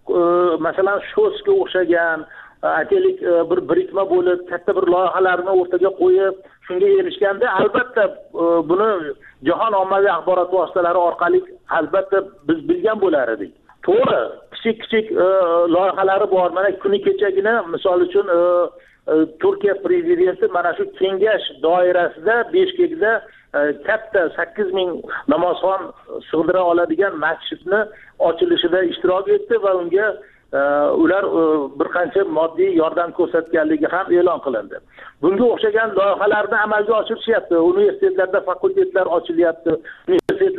masalan Shosga o'xshagan aytaylik bir birikma bo'lib katta bir loyihalarni o'rtaga qo'yib shunga erishganda, albatta buni jahon ommaviy axborot vositalari orqali albatta biz bilgan bo'lar edik. To'g'ri, kichik-kichik loyihalari bor. Mana kuni kechagina misol uchun Turkiya prezidenti mana shu kengash doirasida Bishkekda katta sakkiz ming namozxon sig'dira oladigan masjidni ochilishida ishtirok etdi va unga ular bir qancha moddiy yordam ko'rsatganligi ham e'lon qilindi. Bunga o'xshagan loyihalarni amalga oshirishyapti. Universitetlarda fakultetlar ochilyapti. Universitetlar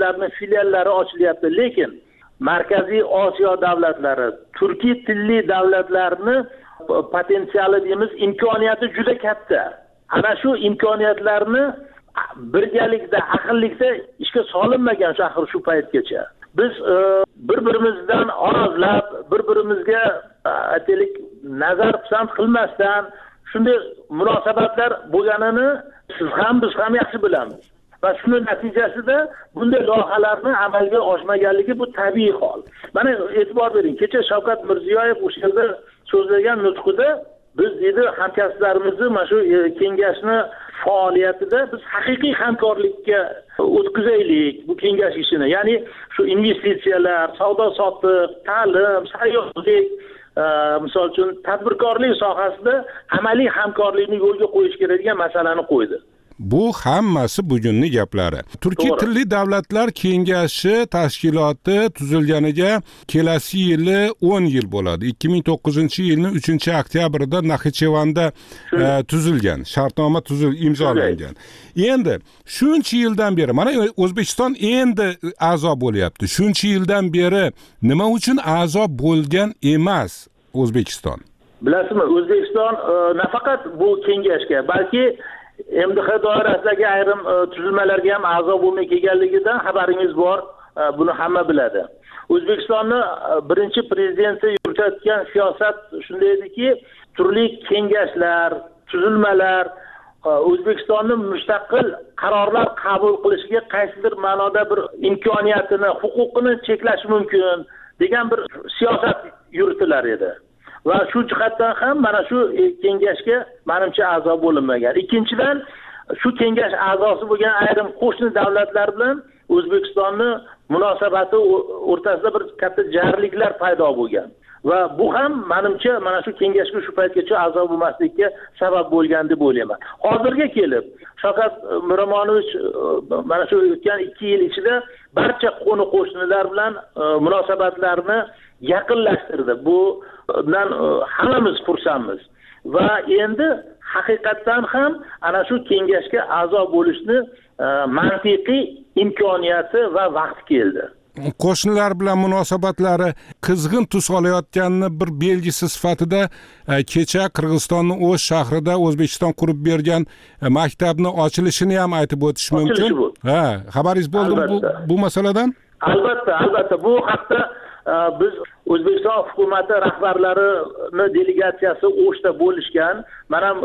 davlatlarning filiallari ochilyapti, lekin Markaziy Osiyo davlatlari, turkiy tilli davlatlarni potensiali deymiz, imkoniyati juda katta. Ana shu imkoniyatlarni birgalikda, ahillikda ishga solinmagan shu axir shu paytgacha. Biz bir-birimizdan orozlab, bir-birimizga aytaylik nazar pisand qilmasdan shunday munosabatlar bo'lganini siz ham biz ham yaxshi bilamiz. Va shuning natijasida bunday loyihalarni amalga oshmaganligi bu tabiiy hol. Mana e'tibor bering, kecha Shavkat Mirziyoyev o'sha yerda so'zlagan nutqida biz dedi hamkasblarimizni mana shu kengashni faoliyatida biz haqiqiy hamkorlikka o'tkazaylik bu kengash ishini. Ya'ni shu investitsiyalar, savdo sotiq, ta'lim, sayyohlik, misol uchun tadbirkorlik sohasida amaliy hamkorlikni yo'lga qo'yish kerak degan masalani qo'ydi. Bu hammasi bugunning gaplari. Turkiy tilli davlatlar kengashi tashkiloti tuzilganiga kelasi yili o'n yil bo'ladi. ikki ming to'qqizinchi yilning uchinchi oktyabrida Naxchivanda e, tuzilgan, shartnoma tuzil imzolangan. Endi shuncha yildan beri mana O'zbekiston endi a'zo bo'lyapti. Shuncha yildan beri nima uchun a'zo bo'lgan emas O'zbekiston? Bilasizmi, O'zbekiston e, nafaqat bu kengashga, balki M D H doirasidagi ayrim tuzilmalarga ham a'zo bo'lmay kelganligidan xabaringiz bor, buni hamma biladi. O'zbekistonning birinchi prezidenti yuritayotgan siyosat shunday ediki, turli kengashlar, tuzilmalar O'zbekistonning mustaqil qarorlar qabul qilishiga qaysidir ma'noda bir imkoniyatini, huquqini cheklash mumkin degan bir siyosat yuritilar edi. Va shu jihatdan ham mana shu kengashga menimcha a'zo bo'linmagan. Ikkinchidan, shu kengash a'zosi bo'lgan ayrim qo'shni davlatlar bilan O'zbekistonning munosabati o'rtasida bir katta jarliklar paydo bo'lgan. Va bu ham menimcha mana shu kengashga shu paytgacha a'zo bo'lmaslikka sabab bo'lgan deb o'ylayman. Hozirga kelib Shavkat Miromonovich mana shu o'tgan ikki yil ichida barcha qo'ni qo'shnilar bilan munosabatlarni yaqinlashtirdi. Bu bundan hammamiz xursandmiz. Va endi haqiqatdan ham ana shu kengashga a'zo bo'lishni mantiqiy imkoniyati va vaqti keldi. Qo'shnilar bilan munosabatlari qizg'in tus olayotganini bir belgisi sifatida kecha Qirg'izistonning O'sh shahrida O'zbekiston qurib bergan maktabni ochilishini ham aytib o'tish mumkin. Ha, xabaringiz bo'ldimi bu, bu masaladan? Albatta, albatta. Bu haqda biz O'zbekiston hukumati rahbarlarining delegatsiyasi O'shda bo'lishgan. Men ham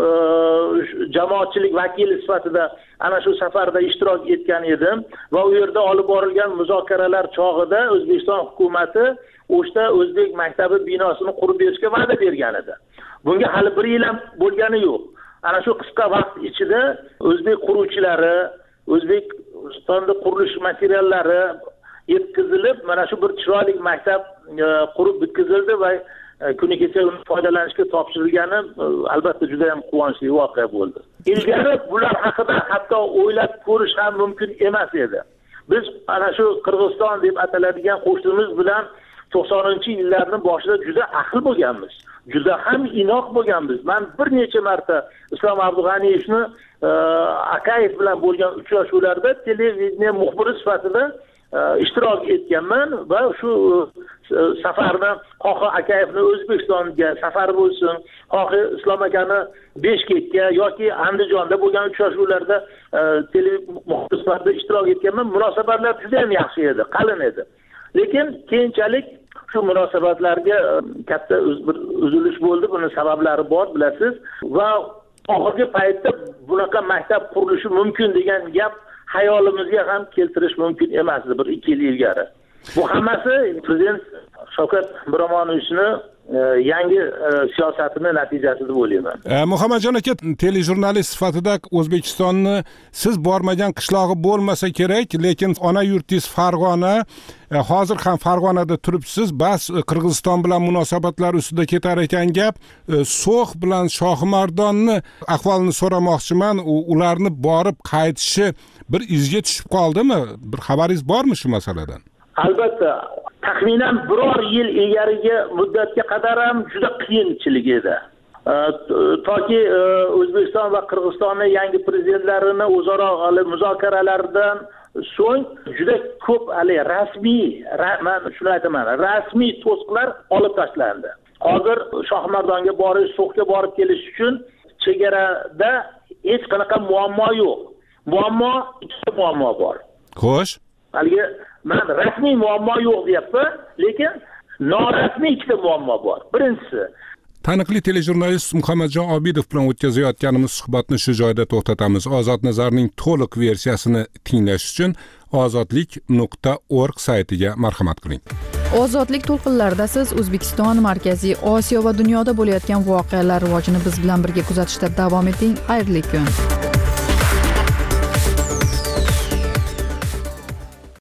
jamoatchilik vakili sifatida ana shu safarda ishtirok etgan edim va u yerda olib borilgan muzokaralar chog'ida O'zbekiston hukumati O'shda o'zbek maktabi binosini qurib berishga va'da bergan edi. Bunga hali bir yil ham bo'lgani yo'q. Ana shu qisqa vaqt ichida o'zbek quruvchilari, O'zbekistonda qurilish materiallari yetkazilib, mana shu bir chiroyli maktab qurib bitkazildi va kuni kecha uni foydalanishga topshirilgani albatta juda ham quvonchli voqea bo'ldi. Ilgari bular haqida hatto o'ylab ko'rish ham mumkin emas edi. Biz ana shu Qirg'iziston deb ataladigan qo'shnimiz bilan to'qsoninchi yillarning boshida juda ahil bo'lganmiz. Juda ham inoq bo'lganmiz. Men bir necha marta Islom Abdug'aniyevni Akayev bilan bo'lgan uchrashuvlarda televideniya muxbiri sifatida ishtirok etganman va shu safarni xohi Akayevni O'zbekistonga safari bo'lsin, xohi Islom akani Beshkekka yoki Andijonda bo'lgan uchrashuvlarda telemuxbirlarda ishtirok etganman. Munosabatlar juda ham yaxshi edi, qalin edi. Lekin keyinchalik shu munosabatlarga katta bir uzilish bo'ldi. Buni sabablari bor, bilasiz. Va oxirgi paytda bunaqa maktab qurilishi mumkin degan gap hayolimizga ham keltirish mumkin emasdi bir ikki yil ilgari. Bu hammasi prezident Shavkat Miromonovichning yangi siyosatini natijasi deb o'ylayman. Muhammadjon aka, telejurnalist sifatida O'zbekistonni siz bormagan qishlog'i bo'lmasa kerak, lekin ona yurtingiz Farg'ona, hozir ham Farg'onada turibsiz. Bas Qirg'iziston bilan munosabatlar ustida ketar ekan gap. So'x bilan Shohimardonni ahvolini so'ramoqchiman. Ularni borib qaytishi bir izga tushib qoldimi? Bir xabaringiz bormi shu masaladan? Albatta, taxminan biror yil ilgarigi muddatga qadar ham juda qiyinchilik edi. Toki O'zbekiston va Qirg'izistonning yangi prezidentlarini o'zaro muzokaralardan so'ng juda ko'p hali rasmiy man shuni aytaman rasmiy to'siqlar olib tashlandi. Hozir Shohimardonga borish, So'xga borib kelish uchun chegarada hech qanaqa muammo yo'q. Muammo ikkita muammo bor. Xo'sh. Haligi men rasmiy muammo yo'q deyapman, lekin norasmiy ikkita muammo bor. Birinchisi, taniqli telejurnalist Muhammadjon Obidov bilan o'tkazayotganimiz suhbatni shu joyda to'xtatamiz. Ozod Nazarning to'liq versiyasini tinglash uchun ozodlik nuqta org saytiga marhamat qiling. Ozodlik to'lqinlarida siz O'zbekiston, Markaziy Osiyo va dunyoda bo'layotgan voqealar rivojini biz bilan birga kuzatishda davom eting. Xayrli kun.